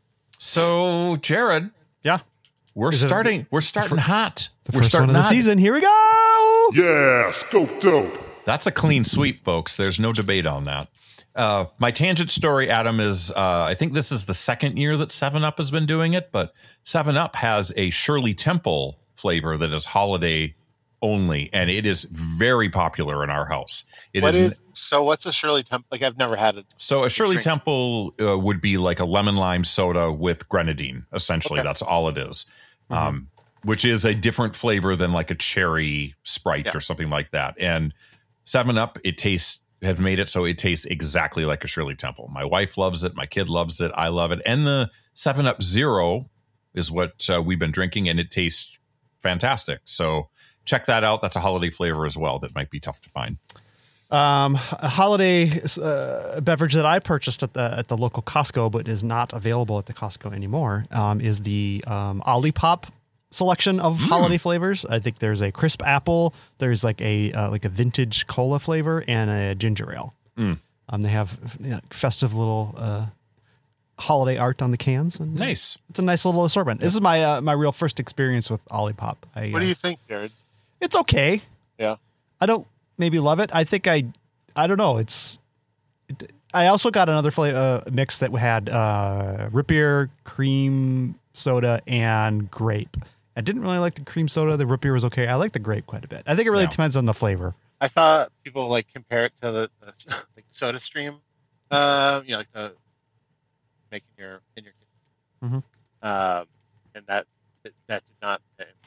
So Jared, yeah. we're Is it starting. We're starting hot. The we're first one starting of the hot. season. Here we go. Yeah, scope dope. That's a clean sweep, folks. There's no debate on that. Uh, my tangent story, Adam, is uh, I think this is the second year that seven up has been doing it, but seven up has a Shirley Temple flavor that is holiday only, and it is very popular in our house. It What is is so? What's a Shirley Temple? Like I've never had it. so a Shirley drink? Temple uh, would be like a lemon lime soda with grenadine. Essentially, Okay. that's all it is. Um, which is a different flavor than like a cherry Sprite Yeah. or something like that. And seven up, it tastes have made it so it tastes exactly like a Shirley Temple. My wife loves it. My kid loves it. I love it. And the seven up Zero is what uh, we've been drinking, and it tastes fantastic. So check that out. That's a holiday flavor as well that might be tough to find. Um, a holiday uh, beverage that I purchased at the at the local Costco, but is not available at the Costco anymore, um, is the um, Olipop selection of holiday flavors. I think there's a crisp apple, there's like a uh, like a vintage cola flavor, and a ginger ale. Mm. Um, they have you know, festive little uh, holiday art on the cans. And Nice. It's a nice little assortment. This is my uh, my real first experience with Olipop. I, What uh, do you think, Jared? It's okay. Yeah. I don't maybe love it. I think I, I don't know. It's, it, I also got another flavor uh, mix that had uh, root beer, cream soda, and grape. I didn't really like the cream soda. The root beer was okay. I like the grape quite a bit. I think it really Yeah. depends on the flavor. I saw people like compare it to the, the like Soda Stream, uh, you know, like the making your in your kitchen, Mhm. um, and that that, that did not.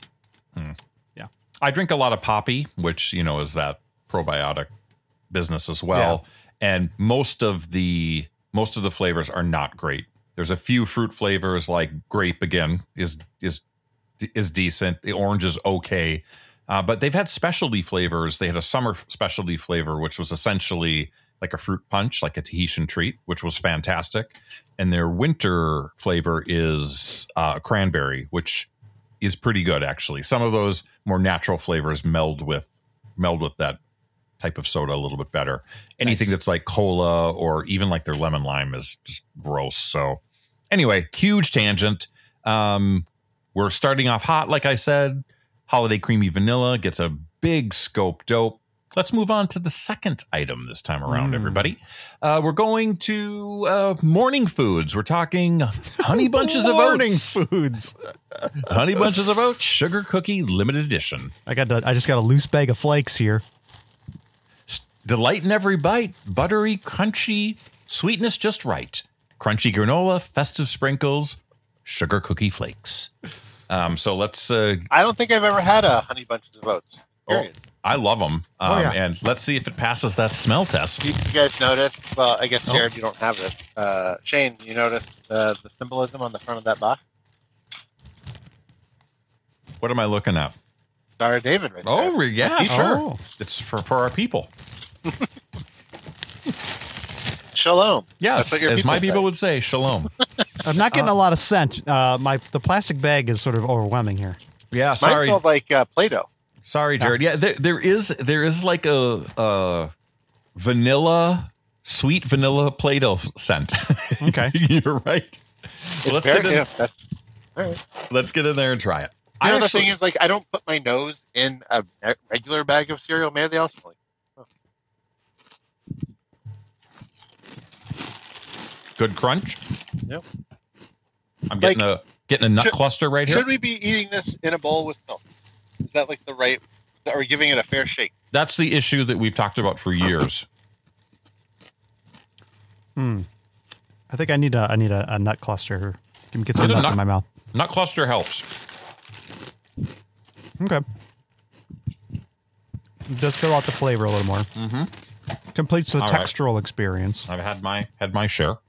I drink a lot of Poppy, which, you know, is that probiotic business as well. And most of the most of the flavors are not great. There's a few fruit flavors like grape again is is is decent. The orange is okay. Uh, but they've had specialty flavors. They had a summer specialty flavor, which was essentially like a fruit punch, like a Tahitian treat, which was fantastic. And their winter flavor is uh, cranberry, which is pretty good, actually. Some of those more natural flavors meld with meld with that type of soda a little bit better. Anything Nice. that's like cola or even like their lemon lime is just gross. So anyway, huge tangent. Um, we're starting off hot, like I said. Holiday creamy vanilla gets a big scope dope. Let's move on to the second item this time around, Mm. everybody. Uh, we're going to uh, morning foods. We're talking honey bunches of Morning oats. foods. Honey bunches of oats, sugar cookie, limited edition. I got. To, I just got a loose bag of flakes here. S- Delight in every bite, buttery, crunchy, sweetness just right. Crunchy granola, festive sprinkles, sugar cookie flakes. Um, so let's. Uh, I don't think I've ever had a Honey Bunches of Oats. oh, Period. I love them, um, Oh, yeah. and let's see if it passes that smell test. You, you guys notice? Well, I guess Oh. Jared, you don't have it. Uh, Shane, you notice uh, the symbolism on the front of that box? What am I looking at? Star of David, right there. Oh, yeah, sure. Oh. It's for, for our people. Shalom. Yes, That's what your as my say. people would say, shalom. I'm not getting a lot of scent. Uh, my the plastic bag is sort of overwhelming here. Yeah, Mine sorry, smelled like uh, Play-Doh. sorry, Jared. Yeah, there, there is there is like a, a vanilla, sweet vanilla Play-Doh scent. Okay. You're right. It's Well, let's very, get in, yeah, that's, all right. let's get in there and try it. You I know, the actually- thing is, like, I don't put my nose in a a regular bag of cereal. Maybe they all smell like. good crunch. Yep. I'm getting a getting a nut should- cluster right here. Should we be eating this in a bowl with milk? Is that like the right? Are we giving it a fair shake? That's the issue that we've talked about for years. Hmm. I think I need a I need a, a nut cluster here. Give me get some Get a nuts nut- in my mouth. Nut cluster helps. Okay. It does fill out the flavor a little more. Mm-hmm. Completes the All right. textural experience. I've had my had my share.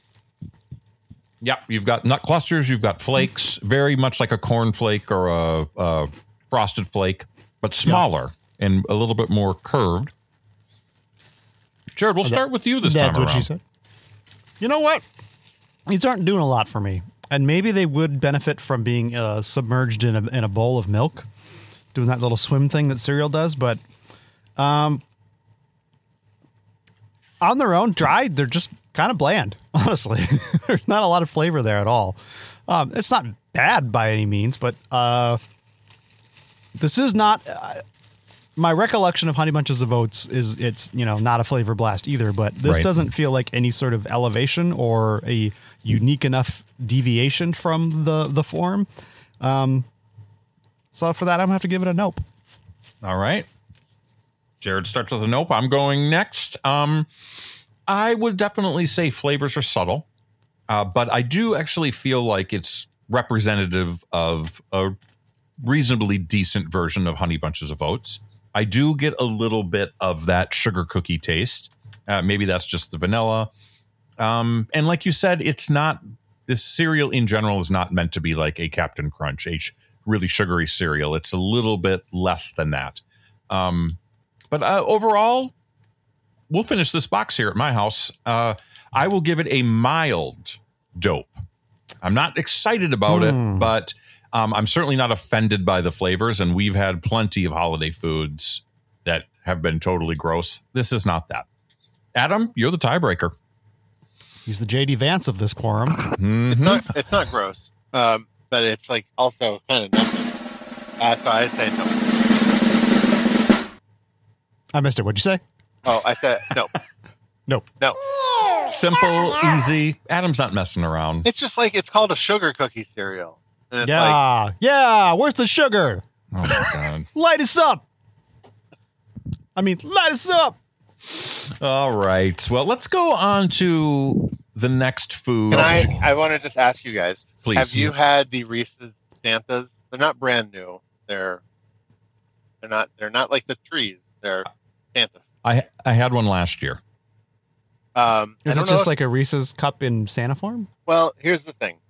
Yep, you've got nut clusters, you've got flakes, very much like a corn flake or a, a frosted flake, but smaller and a little bit more curved. Jared, we'll start with you this time That's what around. she said. You know what? These aren't doing a lot for me. And maybe they would benefit from being uh, submerged in a, in a bowl of milk, doing that little swim thing that cereal does. But um, on their own, dried, they're just kind of bland, honestly. There's not a lot of flavor there at all. Um, it's not bad by any means, but uh, this is not... Uh, my recollection of Honey Bunches of Oats is it's, you know, not a flavor blast either, but this Right. doesn't feel like any sort of elevation or a unique enough deviation from the, the form. Um, so for that, I'm going to have to give it a nope. All right. Jared starts with a nope. I'm going next. Um, I would definitely say flavors are subtle, uh, but I do actually feel like it's representative of a reasonably decent version of Honey Bunches of Oats. I do get a little bit of that sugar cookie taste. Uh, maybe that's just the vanilla. Um, and like you said, it's not, this cereal in general is not meant to be like a Captain Crunch, a sh- really sugary cereal. It's a little bit less than that. Um, but uh, overall, we'll finish this box here at my house. Uh, I will give it a mild dope. I'm not excited about Hmm. it, but um, I'm certainly not offended by the flavors. And we've had plenty of holiday foods that have been totally gross. This is not that. Adam, you're the tiebreaker. He's the J D Vance of this quorum. Mhm. It's not. It's not gross, um, but it's like also kind of nothing. Uh, so I say no. I missed it. What'd you say? Oh, I said no. Nope. No. Simple, easy. Adam's not messing around. It's just like it's called a sugar cookie cereal. And it's like, Yeah. yeah. Where's the sugar? Oh, my God. Light us up. I mean, light us up. All right. Well, let's go on to the next food. can I? I want to just ask you guys. Please. Have you had the Reese's Santas? They're not brand new. They're they're not. They're not like the trees. They're Santa. I I had one last year. Um, I Is don't it know just if- like a Reese's cup in Santa form? Well, here's the thing.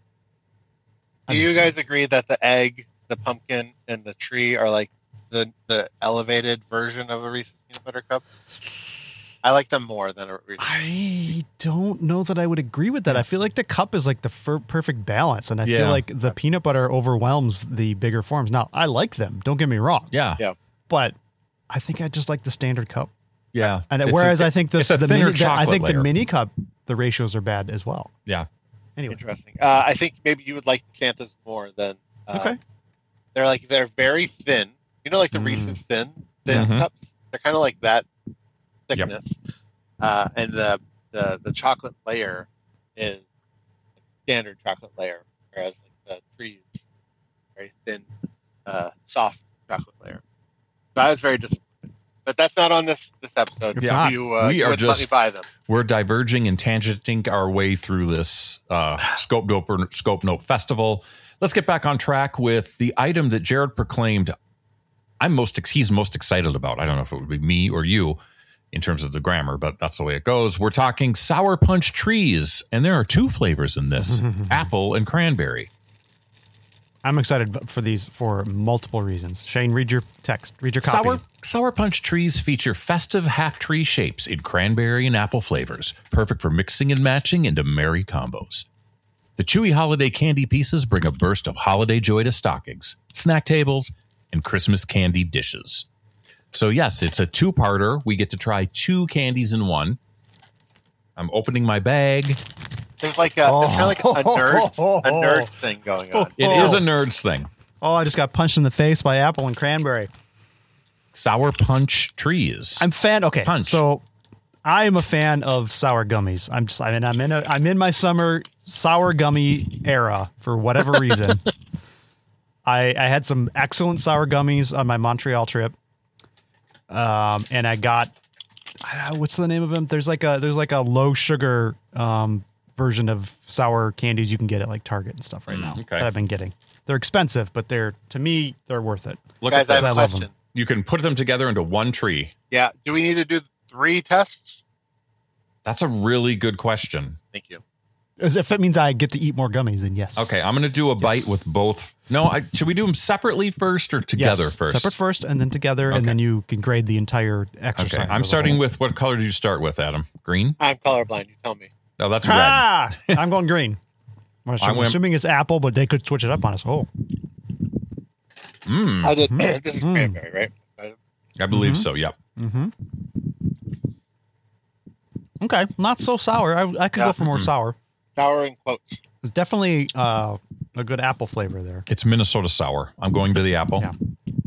I Do you mean- guys agree that the egg, the pumpkin, and the tree are like the the elevated version of a Reese's peanut butter cup? I like them more than a Reese's. I don't know that I would agree with that. I feel like the cup is like the fir- perfect balance, and I Yeah. feel like the peanut butter overwhelms the bigger forms. Now, I like them. Don't get me wrong, Yeah. Yeah. but I think I just like the standard cup. Yeah. And It's whereas a- I think the, it's a the thinner mini, the, I chocolate think layer. the mini cup, the ratios are bad as well. Yeah. Anyway, Interesting. Uh, I think maybe you would like the Santas more than. Uh, okay. They're like they're very thin. You know, like the Mm. Reese's thin thin Mhm. cups. They're kind of like that thickness. Uh, and the, the the chocolate layer is standard chocolate layer, whereas like the trees very thin, uh, soft chocolate layer. So I was very disappointed. But that's not on this this episode. It's So not. You, uh, We you are wouldn't let me just- buy them. We're diverging and tangenting our way through this uh, Scope Nope or Scope Nope Festival. Let's get back on track with the item that Jared proclaimed I'm most ex- he's most excited about. I don't know if it would be me or you in terms of the grammar, but that's the way it goes. We're talking Sour Punch Trees, and there are two flavors in this, apple and cranberry. I'm excited for these for multiple reasons. Shane, read your text. Read your copy. Sour, Sour Punch Trees feature festive half-tree shapes in cranberry and apple flavors, perfect for mixing and matching into merry combos. The chewy holiday candy pieces bring a burst of holiday joy to stockings, snack tables, and Christmas candy dishes. So yes, it's a two-parter. We get to try two candies in one. I'm opening my bag. There's like a there's kind of like a nerds a nerds thing going on. It Oh. is a nerds thing. Oh, I just got punched in the face by apple and cranberry. Sour Punch Trees. I'm fan. Okay, Punch. so I am a fan of sour gummies. I'm just. I mean, I'm in. A, I'm in my summer sour gummy era for whatever reason. I I had some excellent sour gummies on my Montreal trip, um, and I got I don't know, what's the name of them? There's like a there's like a low sugar um version of sour candies you can get at like Target and stuff right Mm, now okay. that I've been getting. They're expensive, but they're to me they're worth it. Look Guys, at I have this. a I love question. them. You can put them together into one tree. Yeah. Do we need to do three tests? That's a really good question. Thank you. As if it means I get to eat more gummies, then yes. Okay, I'm going to do a bite with both. No, I, should we do them separately first or together Yes, first? separate first, and then together, Okay. and then you can grade the entire exercise. Okay, I'm as a starting whole. with what color did you start with, Adam? Green? I'm colorblind. You tell me. No, that's red. Ah, I'm going green. I'm assuming, went- assuming it's apple, but they could switch it up on us. Oh, Mm, I did. Mhm. This is Mhm. cranberry, right? I believe Mhm. so, yep. mm-hmm. Okay, not so sour. I, I could Yeah. go for more Mhm. sour. Sour in quotes. It's definitely uh, a good apple flavor there. It's Minnesota sour. I'm going to the apple. Yeah.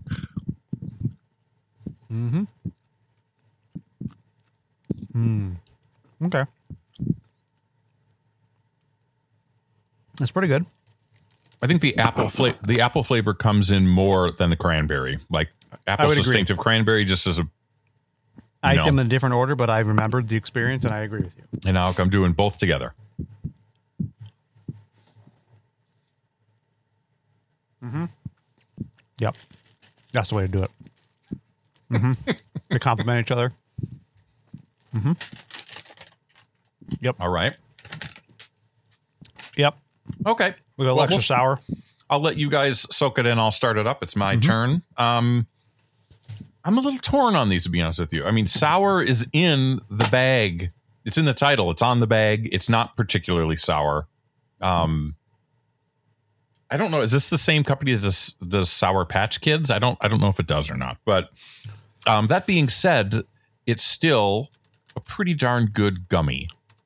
Mm-hmm. Mm. Okay. That's pretty good. I think the apple fla- the apple flavor comes in more than the cranberry. Like apple's would agree. distinctive, cranberry just as a. I No. ate them in a different order, but I remembered the experience, and I agree with you. And now I'm doing both together. Yep. That's the way to do it. Mm-hmm. They complement each other. Mm-hmm. Yep. All right. Yep. Okay. We got a Well, little extra we'll- sour. I'll let you guys soak it in. I'll start it up. It's my Mm-hmm. turn. Um, I'm a little torn on these, to be honest with you. I mean, sour is in the bag. It's in the title. It's on the bag. It's not particularly sour. Um, I don't know. Is this the same company that does, does Sour Patch Kids? I don't. I don't know if it does or not. But um, that being said, it's still a pretty darn good gummy.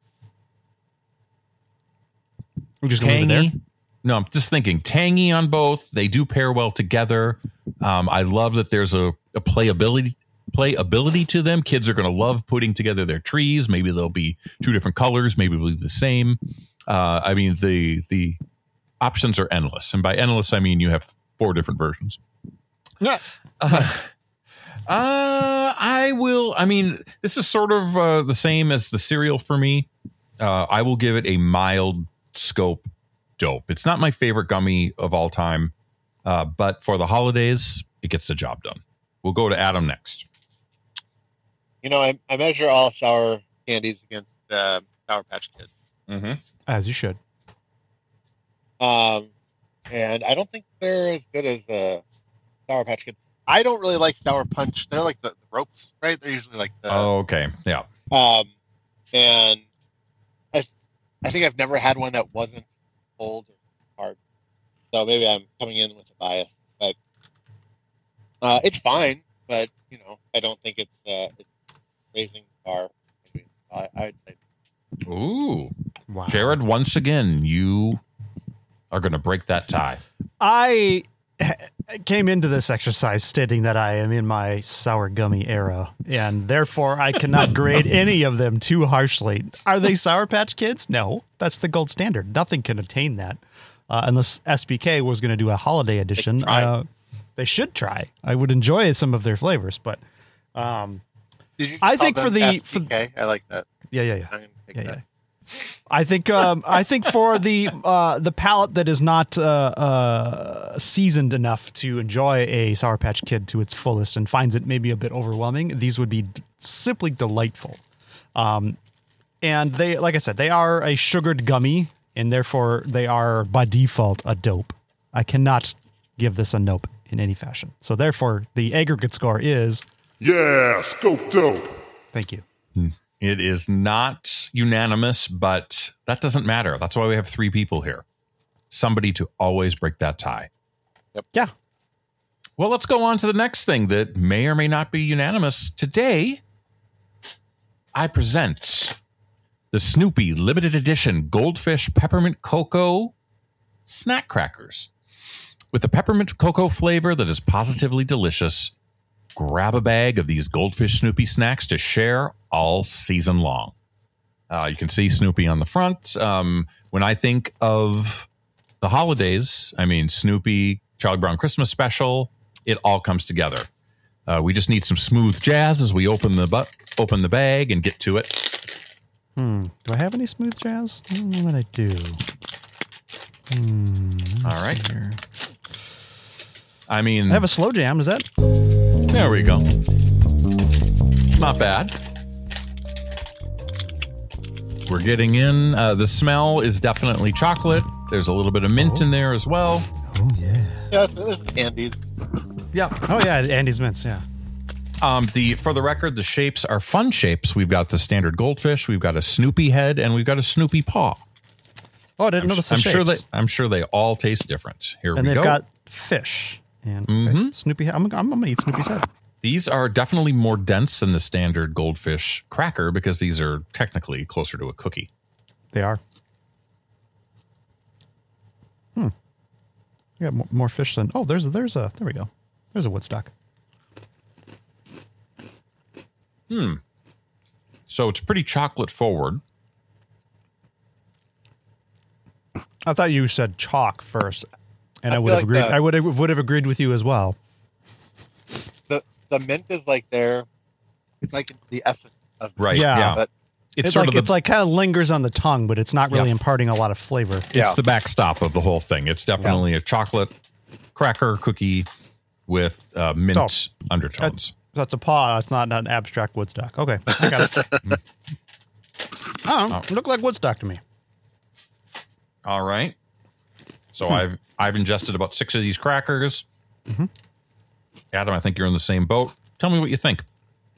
We're just going to leave it there. Tangy. No, I'm just thinking tangy on both. They do pair well together. Um, I love that there's a, a playability playability to them. Kids are going to love putting together their trees. Maybe they'll be two different colors. Maybe they'll be the same. Uh, I mean, the the options are endless, and by endless, I mean you have four different versions. Yeah. Uh, uh, I will. I mean, this is sort of uh, the same as the cereal for me. Uh, I will give it a mild scope dope. It's not my favorite gummy of all time, uh, but for the holidays, it gets the job done. We'll go to Adam next. You know, I, I measure all sour candies against uh, Sour Patch Kids. Mm-hmm. As you should. Um, and I don't think they're as good as uh, Sour Patch Kids. I don't really like Sour Punch. They're like the, the ropes, right? They're usually like the. Oh, okay. Yeah. Um, and I, I think I've never had one that wasn't cold or hard. So maybe I'm coming in with a bias, but uh, it's fine. But you know, I don't think it's uh, it's raising the bar. Maybe. I, I'd say. Ooh. Wow. Jared, once again, you are going to break that tie. I came into this exercise stating that I am in my sour gummy era, and therefore I cannot grade any of them too harshly. Are they Sour Patch Kids? No, that's the gold standard. Nothing can attain that. Uh, unless S B K was going to do a holiday edition. try. Uh, they should try. I would enjoy some of their flavors, but um, Did you I call think for them the- for- S B K? I like that. yeah, yeah, yeah. I'm gonna take Yeah, that. yeah. I think um, I think for the uh, the palate that is not uh, uh, seasoned enough to enjoy a Sour Patch Kid to its fullest and finds it maybe a bit overwhelming, these would be d- simply delightful. Um, and they, like I said, they are a sugared gummy, and therefore they are by default a dope. I cannot give this a nope in any fashion. So therefore, the aggregate score is Yeah, scope dope. thank you. It is not unanimous, but that doesn't matter. That's why we have three people here. Somebody to always break that tie. Yeah. Well, let's go on to the next thing that may or may not be unanimous. Today, I present the Snoopy limited edition Goldfish Peppermint Cocoa Snack Crackers. With the peppermint cocoa flavor that is positively delicious, grab a bag of these Goldfish Snoopy snacks to share all season long. Uh, you can see Snoopy on the front. Um, when I think of the holidays, I mean, Snoopy, Charlie Brown Christmas Special, it all comes together. Uh, we just need some smooth jazz as we open the bu- open the bag and get to it. Hmm. Do I have any smooth jazz? I don't know that I do. Hmm. All right. Here. I mean, I have a slow jam. Is that? There we go. It's not bad. We're getting in. Uh, the smell is definitely chocolate. There's a little bit of mint oh. in there as well. Oh, yeah. Yeah, there's Andy's. Yeah. Oh, yeah. Andy's mints. Yeah. Um, the for the record, the shapes are fun shapes. We've got the standard goldfish. We've got a Snoopy head, and we've got a Snoopy paw. Oh, I didn't I'm, notice the I'm shapes. sure they. I'm sure they all taste different. Here and we they've go. got fish and Mm-hmm. okay, Snoopy. I'm, I'm, I'm gonna eat Snoopy's head. These are definitely more dense than the standard goldfish cracker because these are technically closer to a cookie. They are. Hmm. You got more, more fish than. Oh, there's a, there's a. There we go. There's a Woodstock. Hmm. So it's pretty chocolate forward. I thought you said chalk first, and I, I would feel have like agreed. the- I would have would have agreed with you as well. The the mint is like there. It's like the essence of Right. Yeah. Yeah. But It's, It's, sort like of the, it's like kind of lingers on the tongue, but it's not really Yeah. imparting a lot of flavor. it's Yeah. the backstop of the whole thing. It's definitely a chocolate cracker cookie with uh, mint Oh. undertones. That's a paw. It's not an abstract Woodstock. Okay, I got it. I don't know. It looked like Woodstock to me. All right. So Hmm. I've I've ingested about six of these crackers. Mm-hmm. Adam, I think you're in the same boat. Tell me what you think.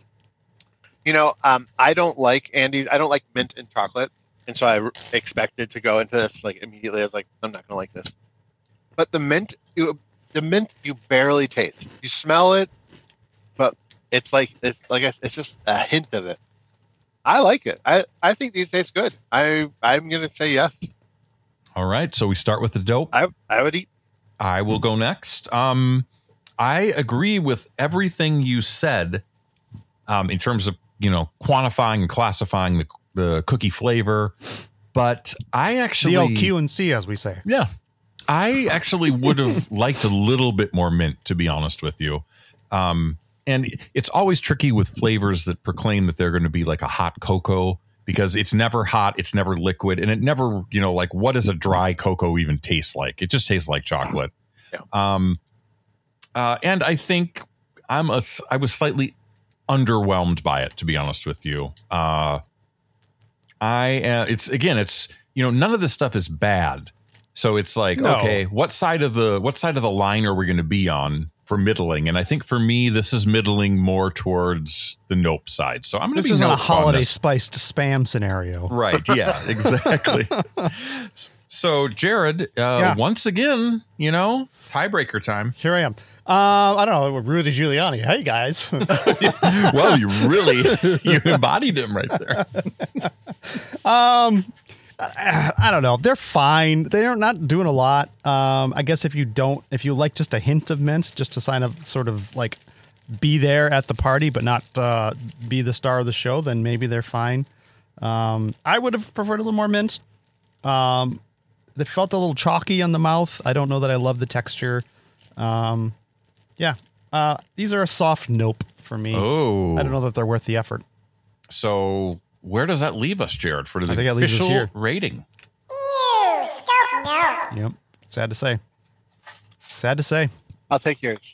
you know, um, I don't like Andy. I don't like mint and chocolate, and so I r- expected to go into this like immediately. I was like, I'm not gonna like this. But the mint, you, the mint, you barely taste. You smell it, but it's like it's like a, it's just a hint of it. I like it. I, I think these taste good. I I'm gonna say yes. All right. So we start with the dope. I I would eat. I will go next. Um, I agree with everything you said um, in terms of, you know, quantifying and classifying the, the cookie flavor. But I actually... The old Q and C, as we say. Yeah. I actually would have liked a little bit more mint, to be honest with you. Um, and it's always tricky with flavors that proclaim that they're going to be like a hot cocoa, because it's never hot, it's never liquid, and it never, you know, like, what does a dry cocoa even taste like? It just tastes like chocolate. Yeah. Um, uh, and I think I'm a, I was slightly underwhelmed by it, to be honest with you. Uh, I, uh, it's again, it's, you know, none of this stuff is bad. So it's like, No. okay, what side of the, what side of the line are we going to be on for middling? And I think for me, this is middling more towards the nope side. So I'm going to This be isn't a nope on holiday this. spiced spam scenario. Right. Yeah, exactly. So, Jared, uh, Yeah. once again, you know, tiebreaker time. Here I am. Uh, I don't know. Rudy Giuliani. Hey, guys. Well, you really, you embodied him right there. um, I, I don't know. They're fine. They're not doing a lot. Um, I guess if you don't, if you like just a hint of mint, just to sign up, sort of like be there at the party, but not uh, be the star of the show, then maybe they're fine. Um, I would have preferred a little more mint. Um, they felt a little chalky on the mouth. I don't know that I love the texture. Um, yeah. Uh, these are a soft nope for me. Oh. I don't know that they're worth the effort. So, where does that leave us, Jared, for the I think that leaves us official here. rating? Ew, scope no. Yep. Sad to say. Sad to say. I'll take yours.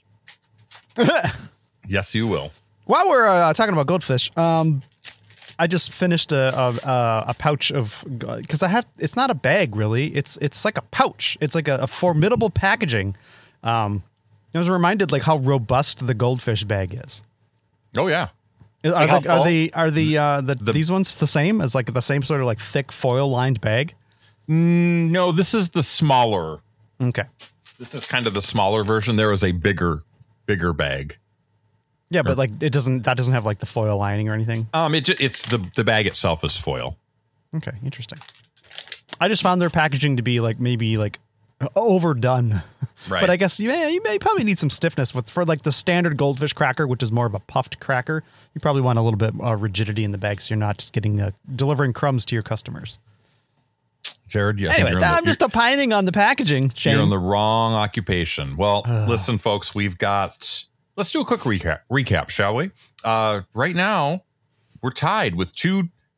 Yes, you will. While we're uh, talking about goldfish, um, I just finished a a, a pouch of, because I have, it's not a bag really. It's it's like a pouch. It's like a, a formidable packaging. Um, I was reminded like how robust the goldfish bag is. Oh, yeah. Are, Like how the, are full? the are the uh, the, The- these ones the same as like the same sort of like thick foil lined bag? Mm, no, this is the smaller. Okay. This is kind of the smaller version. There is a bigger, bigger bag. Yeah, but like it doesn't that doesn't have like the foil lining or anything. Um, it ju- it's the the bag itself is foil. Okay, interesting. I just found their packaging to be like maybe like overdone. Right. But I guess you may, you may probably need some stiffness with for like the standard goldfish cracker, which is more of a puffed cracker. You probably want a little bit uh, rigidity in the bag, so you're not just getting uh, delivering crumbs to your customers. Jared, yeah, I think Anyway, you're in the- I'm just opining on the packaging. Shane. You're in the wrong occupation. Well, listen, folks, we've got. Let's do a quick recap. Recap, shall we? Uh, right now, we're tied with two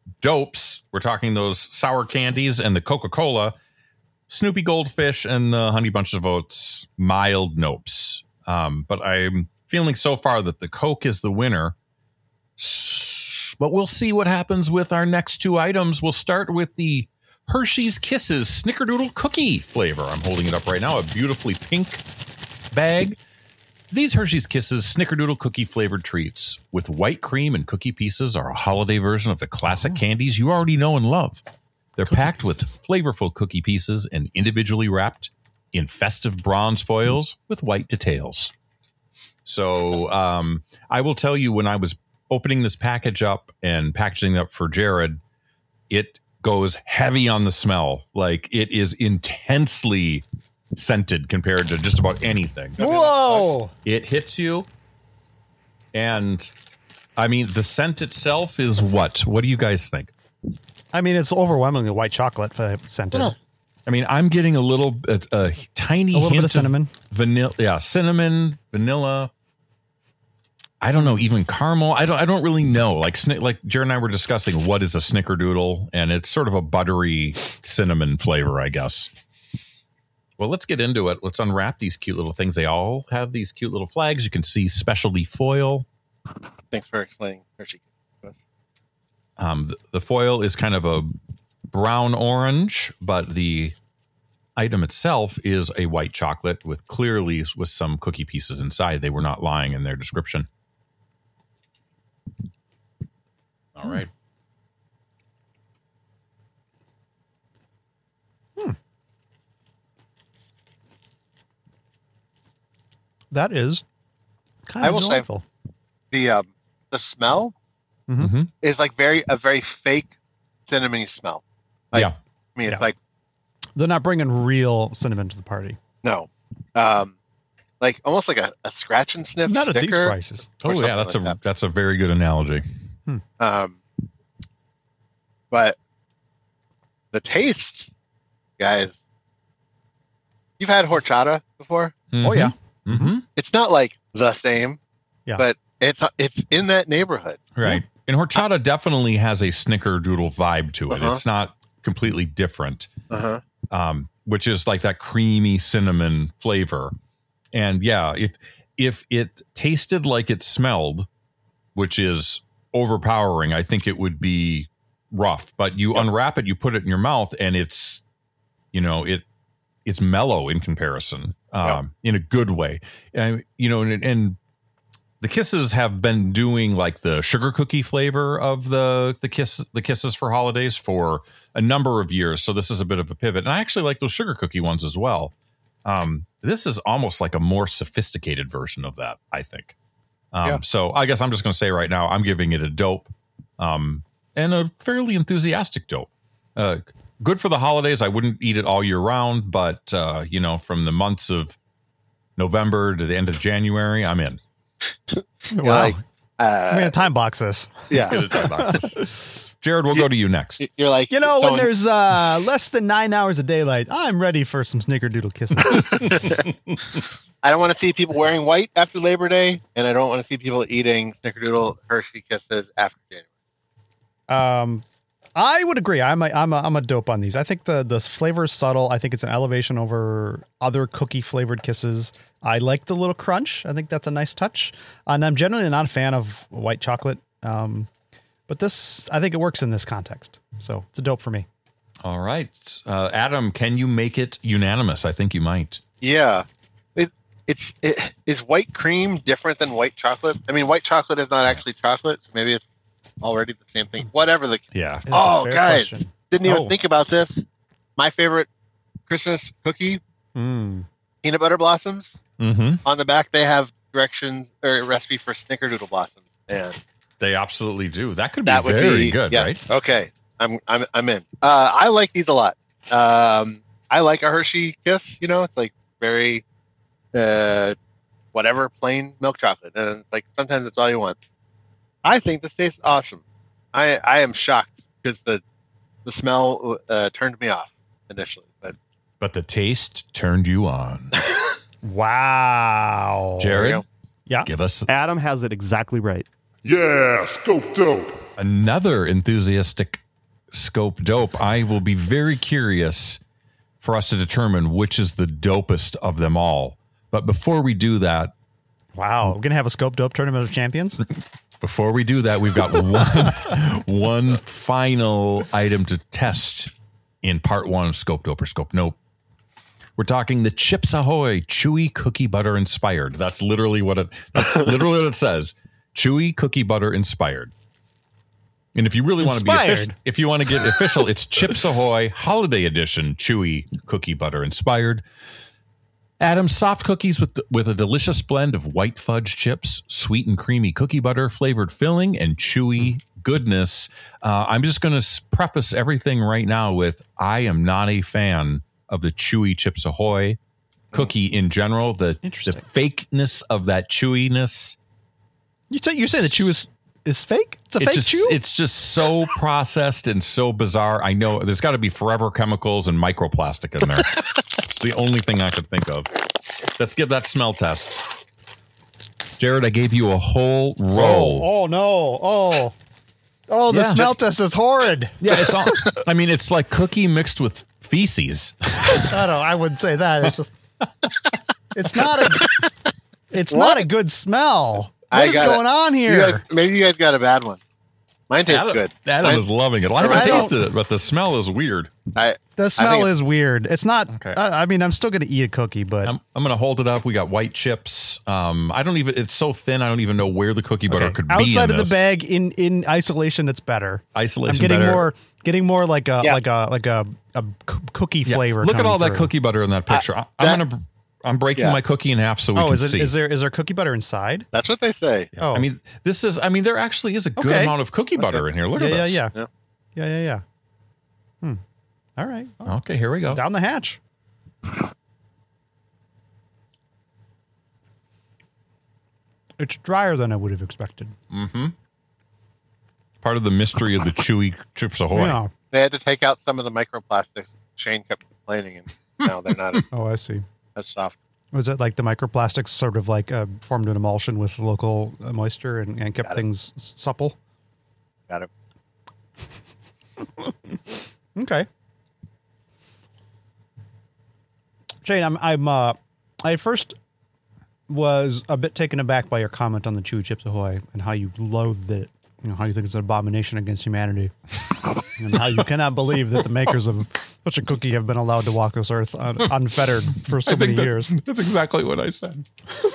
dopes, we're talking those sour candies and the Coca-Cola, Snoopy Goldfish and the Honey Bunches of Oats mild nopes. Um, but I'm feeling so far that the Coke is the winner. But we'll see what happens with our next two items. We'll start with the Hershey's Kisses Snickerdoodle Cookie flavor. I'm holding it up right now, a beautifully pink bag. These Hershey's Kisses Snickerdoodle Cookie flavored treats with white cream and cookie pieces are a holiday version of the classic candies you already know and love. They're cookie packed pieces. with flavorful cookie pieces and individually wrapped in festive bronze foils with white details. So um, I will tell you, when I was opening this package up and packaging it up for Jared, it goes heavy on the smell. Like, it is intensely scented compared to just about anything. Whoa! It hits you, and I mean, the scent itself is what? What do you guys think? I mean, it's overwhelmingly white chocolate scented. Yeah. I mean, I'm getting a little, a, a tiny a little hint bit of cinnamon, vanilla. Yeah, cinnamon, vanilla. I don't know, even caramel. I don't. I don't really know. Like, like Jared and I were discussing, what is a snickerdoodle, and it's sort of a buttery cinnamon flavor, I guess. Well, let's get into it. Let's unwrap these cute little things. They all have these cute little flags. You can see specialty foil. Thanks for explaining Hershey. Um, the, the foil is kind of a brown orange, but the item itself is a white chocolate with clearly with some cookie pieces inside. They were not lying in their description. All right. Hmm. That is kind I of will delightful. say the um, the smell Mm-hmm. is like very a very fake cinnamony smell. Like, yeah, I mean, Yeah. it's like They're not bringing real cinnamon to the party. no, um, like almost like a, a scratch and sniff Not at these sticker. prices. Oh or yeah, something that's like a that. that's a very good analogy. Um, but the taste, guys, you've had horchata before. Oh yeah. Mm-hmm. It's not like the same, Yeah. but it's it's in that neighborhood. Right. And horchata definitely has a snickerdoodle vibe to it. Uh-huh. It's not completely different, Uh huh. um, which is like that creamy cinnamon flavor. And yeah, if if it tasted like it smelled, which is overpowering, I think it would be rough. But you unwrap it, you put it in your mouth, and it's, you know, it it's mellow in comparison, um, in a good way. And you know, and, and the Kisses have been doing like the sugar cookie flavor of the the kiss the Kisses for holidays for a number of years. So this is a bit of a pivot, and I actually like those sugar cookie ones as well. Um, this is almost like a more sophisticated version of that, I think. Um, Yeah. So I guess I'm just going to say right now, I'm giving it a dope, um, and a fairly enthusiastic dope. Uh, good for the holidays. I wouldn't eat it all year round, but uh, you know, from the months of November to the end of January, I'm in. Wow. Like, I'm uh, gonna time box this. yeah. Get a time box. Jared, we'll go to you next. You're like, You know, when someone- there's uh, less than nine hours of daylight, I'm ready for some snickerdoodle kisses. I don't want to see people wearing white after Labor Day, and I don't want to see people eating Snickerdoodle Hershey Kisses after January. Um, I would agree. I'm a, I'm a, I'm a dope on these. I think the the flavor is subtle. I think it's an elevation over other cookie flavored kisses. I like the little crunch. I think that's a nice touch. And I'm generally not a fan of white chocolate. Um, but this, I think it works in this context. So it's a dope for me. All right. Uh, Adam, can you make it unanimous? I think you might. Yeah, it, it's it, is white cream different than white chocolate? I mean, white chocolate is not actually chocolate, so maybe it's already the same thing. Whatever the Yeah. It's a oh fair guys, question. didn't even Oh. think about this. My favorite Christmas cookie, Mm. peanut butter blossoms. Mm-hmm. On the back, they have directions or a recipe for Snickerdoodle blossoms, and They absolutely do. That could be that would very be good, yeah, right? Okay, I'm I'm I'm in. Uh, I like these a lot. Um, I like a Hershey Kiss. You know, it's like very, uh, whatever, plain milk chocolate, and it's like sometimes it's all you want. I think this tastes awesome. I I am shocked because the the smell uh, turned me off initially, but But the taste turned you on. Wow. Jared, go. Yeah. give us. Adam has it exactly right. Yeah, scope dope. another enthusiastic scope dope. I will be very curious for us to determine which is the dopest of them all. But before we do that, wow, we're gonna have a scope dope tournament of champions. Before we do that, we've got one one final item to test in part one of Scope Dope or Scope Nope. We're talking the Chips Ahoy Chewy Cookie Butter Inspired. That's literally what it that's literally what it says. Chewy Cookie Butter Inspired. And if you really want to be official, if you want to get official, it's Chips Ahoy Holiday Edition Chewy Cookie Butter Inspired. Adam, soft cookies with with a delicious blend of white fudge chips, sweet and creamy cookie butter, flavored filling, and chewy goodness. Uh, I'm just going to preface everything right now with I am not a fan of the chewy Chips Ahoy cookie in general. The the fakeness of that chewiness. You say you say the chew is is fake? It's a it fake just, chew? It's just so processed and so bizarre. I know there's got to be forever chemicals and microplastic in there. It's the only thing I could think of. Let's give that smell test. Jared, I gave you a whole roll. Oh, oh no. Oh. Oh, the Yeah. smell test is horrid. Yeah, it's all, I mean, it's like cookie mixed with feces. I don't I wouldn't say that. It's just it's not a it's not a good smell. What I is got going it. on You here? guys, maybe you guys got a bad one. Mine tastes Adam, good. Adam Mine- is loving it. I haven't I don't- tasted it, but the smell is weird. I, The smell think is weird. It's not. Okay. I, I mean, I'm still going to eat a cookie, but I'm, I'm going to hold it up. We got white chips. Um, I don't even. It's so thin. I don't even know where the cookie butter okay. could be. outside in of the this. bag, in in isolation, it's better. Isolation I'm getting better. more, getting more like a Yeah. like a like a, a c- cookie Yeah. flavor. Look at coming all that through. cookie butter in that picture. I, I'm that- gonna. I'm breaking Yeah. my cookie in half so we Oh, can is it? see. Is there is there cookie butter inside? that's what they say. Oh, I mean, this is. I mean, there actually is a good Okay. amount of cookie butter in here. Look yeah, at yeah, this. yeah, Yeah. yeah, yeah, yeah. Hmm. All right. Oh, Okay, here we go. down the hatch. It's drier than I would have expected. Mm-hmm. Part of the mystery of the chewy Chips Ahoy. Yeah. They had to take out some of the microplastics. Shane kept complaining, and now they're not Oh, I see. as soft. Was it like the microplastics sort of like uh, formed an emulsion with local uh, moisture and, and kept Got it. things s- supple? Got it. Okay. Shane, I'm I'm uh I first was a bit taken aback by your comment on the Chewy Chips Ahoy and how you loathed it. You know, how you think it's an abomination against humanity. And how you cannot believe that the makers of such a cookie have been allowed to walk this earth un- unfettered for so many years. That's exactly what I said.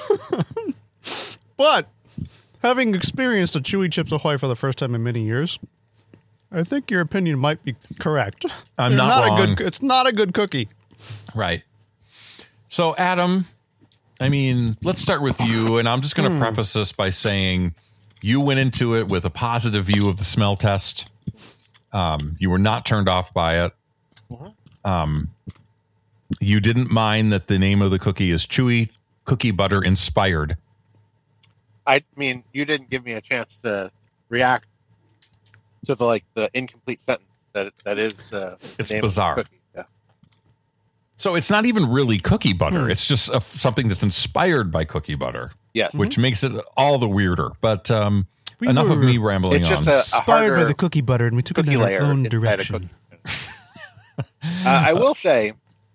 But having experienced a Chewy Chips Ahoy for the first time in many years, I think your opinion might be correct. I'm They're not A wrong. good, it's not a good cookie. Right. So, Adam, I mean, let's start with you. And I'm just going to Hmm. preface this by saying you went into it with a positive view of the smell test. Um, you were not turned off by it. Um, you didn't mind that the name of the cookie is Chewy Cookie Butter Inspired. I mean, you didn't give me a chance to react to the like the incomplete sentence that that is uh, the It's name of the bizarre. cookie. Yeah. So it's not even really cookie butter. Hmm. It's just a, something that's inspired by cookie butter, Yes. which makes it all the weirder. But um, We enough of were me rambling It's just on. a, a Inspired by harder the cookie butter, and we took it cookie in our layer own inside a direction. cookie. uh, I will say,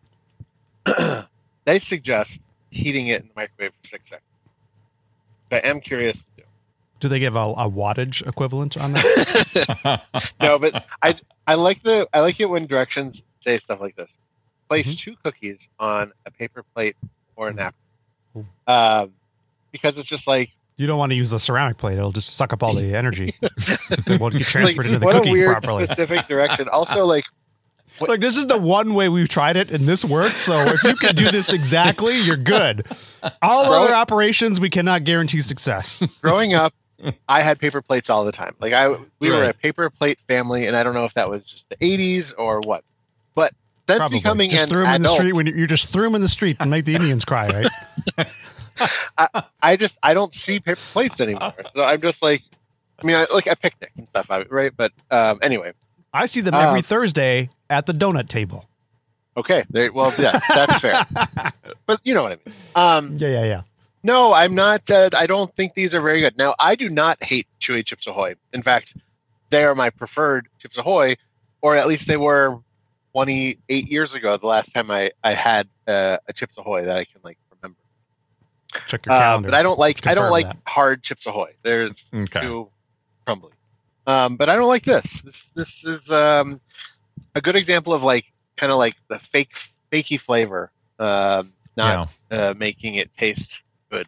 they suggest heating it in the microwave for six seconds. I am curious to do. Do they give a, a wattage equivalent on that? No, but I I like the I like it when directions say stuff like this. Place Mm-hmm. two cookies on a paper plate or a napkin, Ooh. um, because it's just like You don't want to use the ceramic plate; it'll just suck up all the energy. It won't get transferred like, into the what a cookie weird properly. specific direction. Also, like Like this is the one way we've tried it, and this worked. So if you can do this exactly, you're good. All Bro- other operations, we cannot guarantee success. growing up, I had paper plates all the time. Like I, we were Right. a paper plate family, and I don't know if that was just the eighties or what, but that's Probably. becoming just an threw them in the adult. street when you, you just threw them in the street and make the Indians cry, right? I, I just I don't see paper plates anymore. So I'm just like, I mean, I, like a picnic and stuff, right? But um, anyway, I see them every Uh, Thursday at the donut table. okay, there, well, yeah, that's fair. But you know what I mean. Um, Yeah, yeah, yeah. no, I'm not. Uh, I don't think these are very good. Now, I do not hate Chewy Chips Ahoy. In fact, they are my preferred Chips Ahoy, or at least they were twenty-eight years ago. The last time I I had uh, a Chips Ahoy that I can like remember. Check your Uh, calendar. but I don't like Let's I don't confirm like that. hard Chips Ahoy. There's Okay. too crumbly. Um, but I don't like this. This this is um, a good example of like kind of like the fake fakey flavor, um, not uh, making it taste good.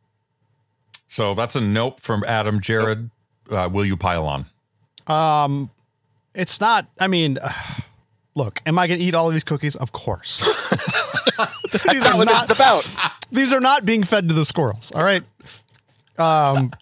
So that's a nope from Adam. Jared, uh, will you pile on? Um, it's not. I mean, uh, look, am I going to eat all of these cookies? Of course. That's these not are what not. it's about. These are not being fed to the squirrels. All right. Um,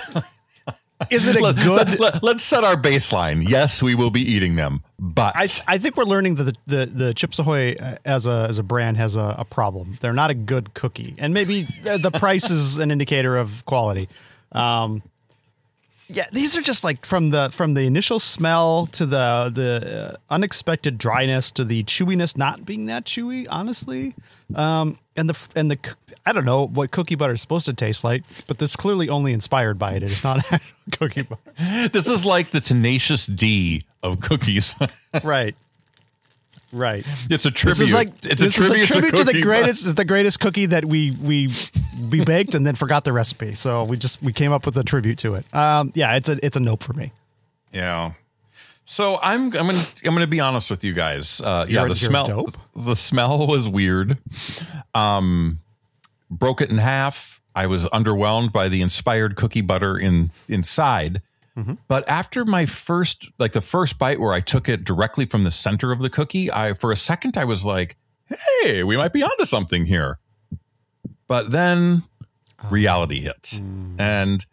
is it a Let, good? let, us set our baseline. Yes, we will be eating them, but I, I think we're learning that the, the, the Chips Ahoy uh, as a as a brand has a, a problem. They're not a good cookie, and maybe the, the price is an indicator of quality. Um, yeah, these are just like from the from the initial smell to the the uh, unexpected dryness to the chewiness not being that chewy. Honestly, um, and the and the I don't know what cookie butter is supposed to taste like, but this clearly only inspired by it. It is not actual cookie butter. this is like the Tenacious D of cookies. Right. Right. It's a tribute. This is like it's this a tribute, is a tribute to, to, the cookie greatest is the greatest cookie that we we we baked and then forgot the recipe. So we just we came up with a tribute to it. Um, yeah, it's a it's a nope for me. Yeah. So I'm I'm gonna I'm gonna be honest with you guys. Uh, yeah, You're- the you're smell dope. the smell was weird. Um, broke it in half. I was underwhelmed by the inspired cookie butter in inside. Mm-hmm. But after my first, like the first bite where I took it directly from the center of the cookie, I for a second I was like, "Hey, we might be onto something here." But then reality hit, Mm. and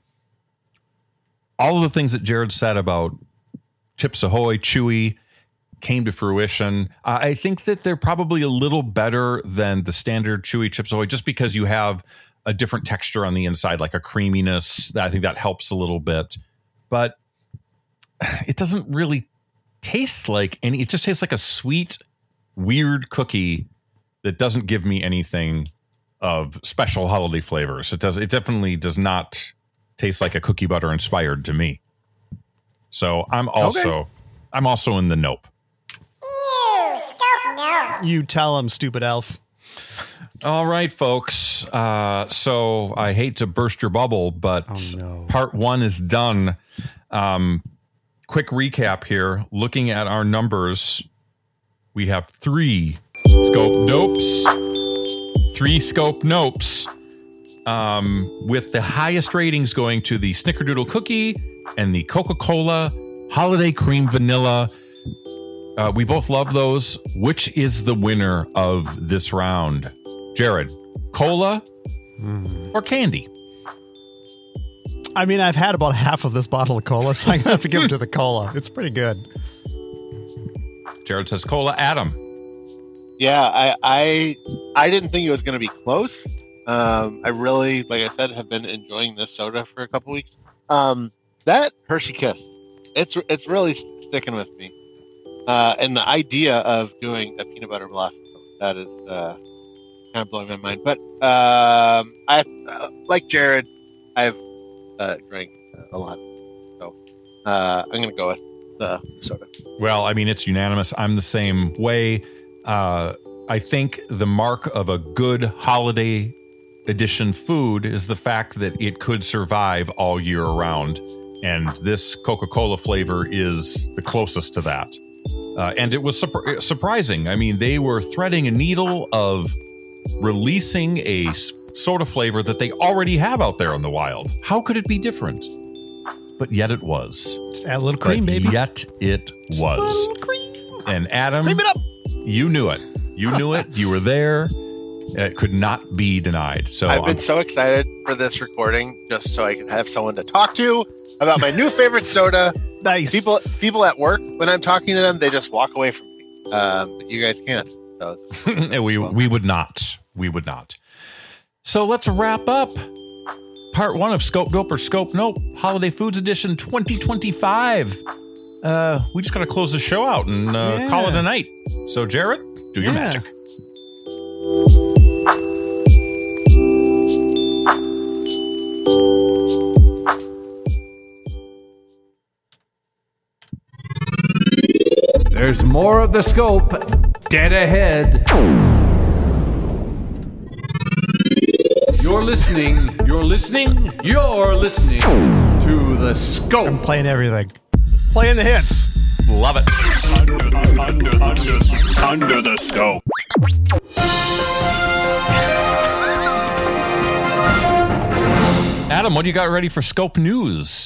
all of the things that Jared said about Chips Ahoy, chewy, came to fruition. Uh, I think that they're probably a little better than the standard chewy Chips Ahoy, just because you have a different texture on the inside, like a creaminess. I think that helps a little bit. But it doesn't really taste like any, it just tastes like a sweet, weird cookie that doesn't give me anything of special holiday flavors. It does, it definitely does not taste like a cookie butter inspired to me. So I'm also, Okay. I'm also in the nope. Ew, scope no. You tell him, stupid elf. All right, folks. Uh, so I hate to burst your bubble, but Oh, no. part one is done. Um, quick recap here. Looking at our numbers, we have three scope nopes, three scope nopes, um, with the highest ratings going to the Snickerdoodle cookie and the Coca-Cola Holiday Cream Vanilla. Uh, we both love those. Which is the winner of this round? Jared, cola or candy? I mean, I've had about half of this bottle of cola, so I'm gonna have to give it to the cola. It's pretty good. Jared says cola. Adam. Yeah, I I, I didn't think it was going to be close. Um, I really, like I said, have been enjoying this soda for a couple weeks. Um, that Hershey Kiss, it's it's really sticking with me. Uh, and the idea of doing a peanut butter blossom, that is uh, kind of blowing my mind. But um, I, uh, like Jared, I've uh, drank a lot, so uh, I'm going to go with the, the soda. Well, I mean, it's unanimous. I'm the same way. Uh, I think the mark of a good holiday edition food is the fact that it could survive all year round. And this Coca-Cola flavor is the closest to that. Uh, and it was surp- surprising. I mean, they were threading a needle of releasing a s- soda flavor that they already have out there in the wild. How could it be different? But yet it was. Just add a little cream, but baby. Yet it Just a little was. cream. And Adam, Cream it up. you knew it. You knew it. You were there. It could not be denied. So I've been I'm- so excited for this recording just so I can have someone to talk to about my new favorite soda. Nice. People people at work, when I'm talking to them, they just walk away from me. Um, but you guys can't. So it's- we we would not. We would not. So let's wrap up part one of Scope Nope or Scope Nope Holiday Foods Edition twenty twenty-five. Uh, we just got to close the show out and uh, Yeah. call it a night. So Jared, do your Yeah. magic. more of the scope dead ahead. You're listening, you're listening, you're listening to the scope. I'm playing everything. Playing the hits. Love it. Under, under, under, under the scope. Adam, what do you got ready for Scope News?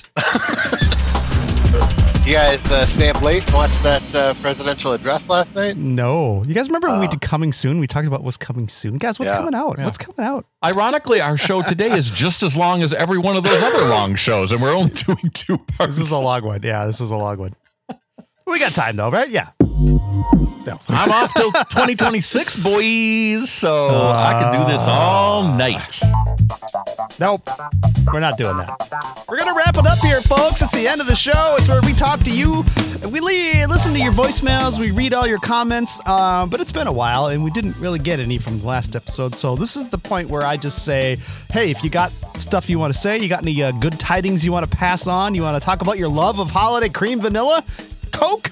You guys uh, stay up late and watch that uh, presidential address last night? No. You guys remember when we Uh. did Coming Soon? We talked about what's coming soon. Guys, what's Yeah. coming out? Yeah. What's coming out? Ironically, our show today is just as long as every one of those other long shows, and we're only doing two parts. This is a long one. Yeah, this is a long one. We got time, though, right? Yeah. No. I'm off till twenty twenty-six, boys, so I can do this all night. Nope. We're not doing that. We're going to wrap it up here, folks. It's the end of the show. It's where we talk to you. We li- listen to your voicemails. We read all your comments. Um, but it's been a while, and we didn't really get any from the last episode. So this is the point where I just say, hey, if you got stuff you want to say, you got any uh, good tidings you want to pass on, you want to talk about your love of holiday cream vanilla, Coke,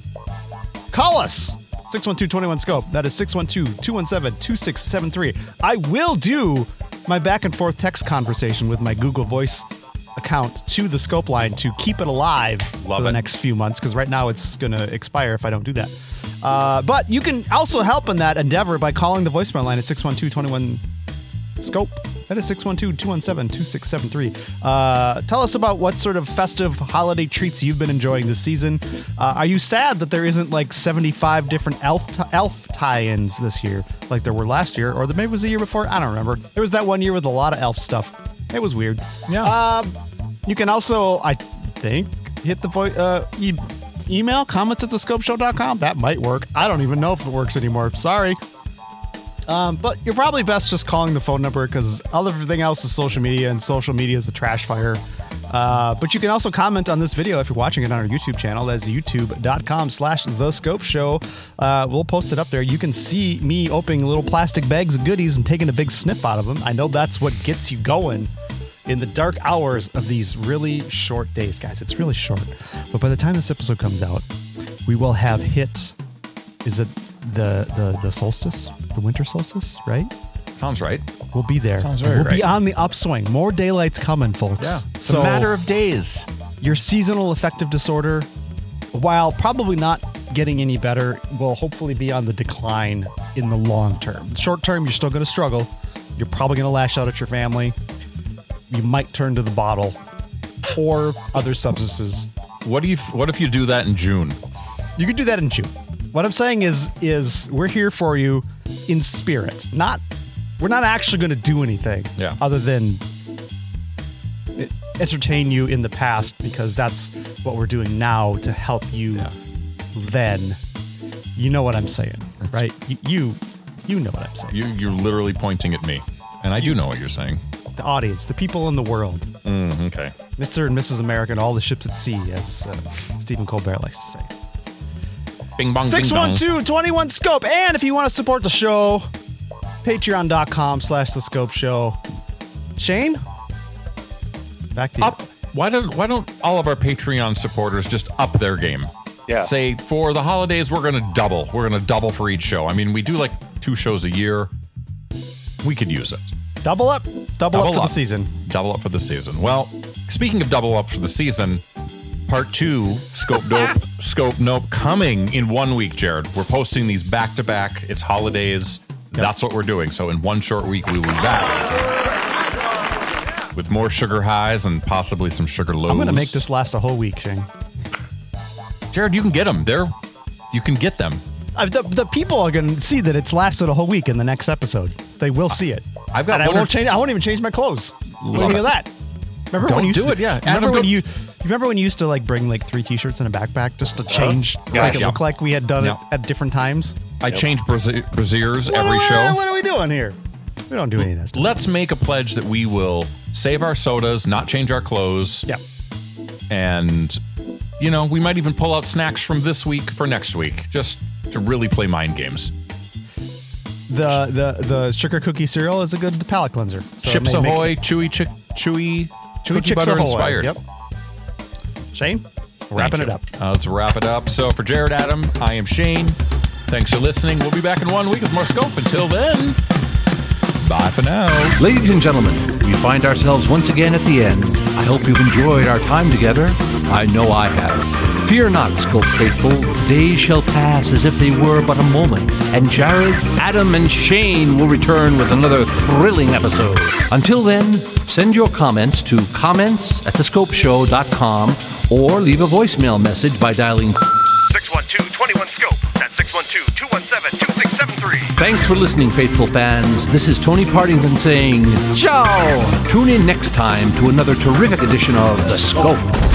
call us. six one two, two one, scope. That is six one two, two one seven, two six seven three. I will do my back and forth text conversation with my Google Voice account to the Scope line to keep it alive Love for the it. next few months, because right now it's going to expire if I don't do that. Uh, but you can also help in that endeavor by calling the voicemail line at six one two, two one, scope. That is six one two, two one seven, two six seven three. Uh, tell us about what sort of festive holiday treats you've been enjoying this season. Uh, are you sad that there isn't like seventy-five different elf t- elf tie-ins this year like there were last year, or maybe it was the year before? I don't remember. There was that one year with a lot of elf stuff. It was weird. Yeah. Um, you can also, I think, hit the vo- uh, e- email comments at the scope show dot com. That might work. I don't even know if it works anymore. Sorry. Um, but you're probably best just calling the phone number, because everything else is social media, and social media is a trash fire. Uh, but you can also comment on this video if you're watching it on our YouTube channel. That's youtube.com slash the scope show. Uh, we'll post it up there. You can see me opening little plastic bags of goodies and taking a big sniff out of them. I know that's what gets you going in the dark hours of these really short days, guys. It's really short. But by the time this episode comes out, we will have hit, is it the the, the solstice? The winter solstice, right? Sounds right. We'll be there. Sounds very We'll be right. on the upswing. More daylight's coming, folks. Yeah. It's So a matter of days. your seasonal affective disorder, while probably not getting any better, will hopefully be on the decline in the long term. Short term, you're still going to struggle. You're probably going to lash out at your family. You might turn to the bottle or other substances. What do you? What if you do that in June? You could do that in June. What I'm saying is, is we're here for you in spirit. Not, we're not actually going to do anything Yeah. other than e- entertain you in the past, because that's what we're doing now to help you. Yeah. Then, you know what I'm saying, right? You, you, you know what I'm saying. You, you're literally pointing at me, and I do know what you're saying. The audience, the people in the world, Mm, okay. Mister and Missus America, and all the ships at sea, as uh, Stephen Colbert likes to say. Bing bong. six bing one bong. two, two one, scope. And if you want to support the show, patreon.com slash the scope show. Shane, back to you. Up. Why don't Why don't all of our Patreon supporters just up their game? Yeah. Say for the holidays we're gonna double. We're gonna double for each show. I mean, we do like two shows a year. We could use it. Double up. Double, Double up for up. the season. Double up for the season. Well, speaking of double up for the season, part two, Scope Nope, Scope Nope, coming in one week, Jared. We're posting these back to back. It's holidays. That's what we're doing. So in one short week, we will be back with more sugar highs and possibly some sugar lows. I'm going to make this last a whole week, Shane. Jared, you can get them. They're, you can get them. Uh, the, the people are going to see that it's lasted a whole week in the next episode. They will see it. I've got and I one or- won't change. I won't even change my clothes. What do you Love think of it. that? Remember Don't when you used do to, it, yeah. you Remember Adam, when don't- you, you remember when you used to like bring like three T-shirts and a backpack just to change, Gosh. make it Yeah. look like we had done Yeah. it at different times? I change brazi- brassieres every what, show. What are we doing here? We don't do any of that stuff. Let's make a pledge that we will save our sodas, not change our clothes. Yeah. And, you know, we might even pull out snacks from this week for next week, just to really play mind games. The the the sugar cookie cereal is a good palate cleanser. So it Chips may make- Ahoy, chewy, chick, chewy, Chewy cookie Chicks butter Ahoy. inspired. Yep. Shane, Wrapping Thank it you. up. Uh, let's wrap it up. So for Jared, Adam, I am Shane. Thanks for listening. We'll be back in one week with more Scope. Until then, bye for now. Ladies and gentlemen, we find ourselves once again at the end. I hope you've enjoyed our time together. I know I have. Fear not, Scope faithful. Days shall pass as if they were but a moment, and Jared, Adam, and Shane will return with another thrilling episode. Until then, send your comments to comments at the scope show dot com or leave a voicemail message by dialing six one two, two one, scope. That's six one two, two one seven, two six seven three. Thanks for listening, faithful fans. This is Tony Partington saying, ciao! Tune in next time to another terrific edition of The Scope.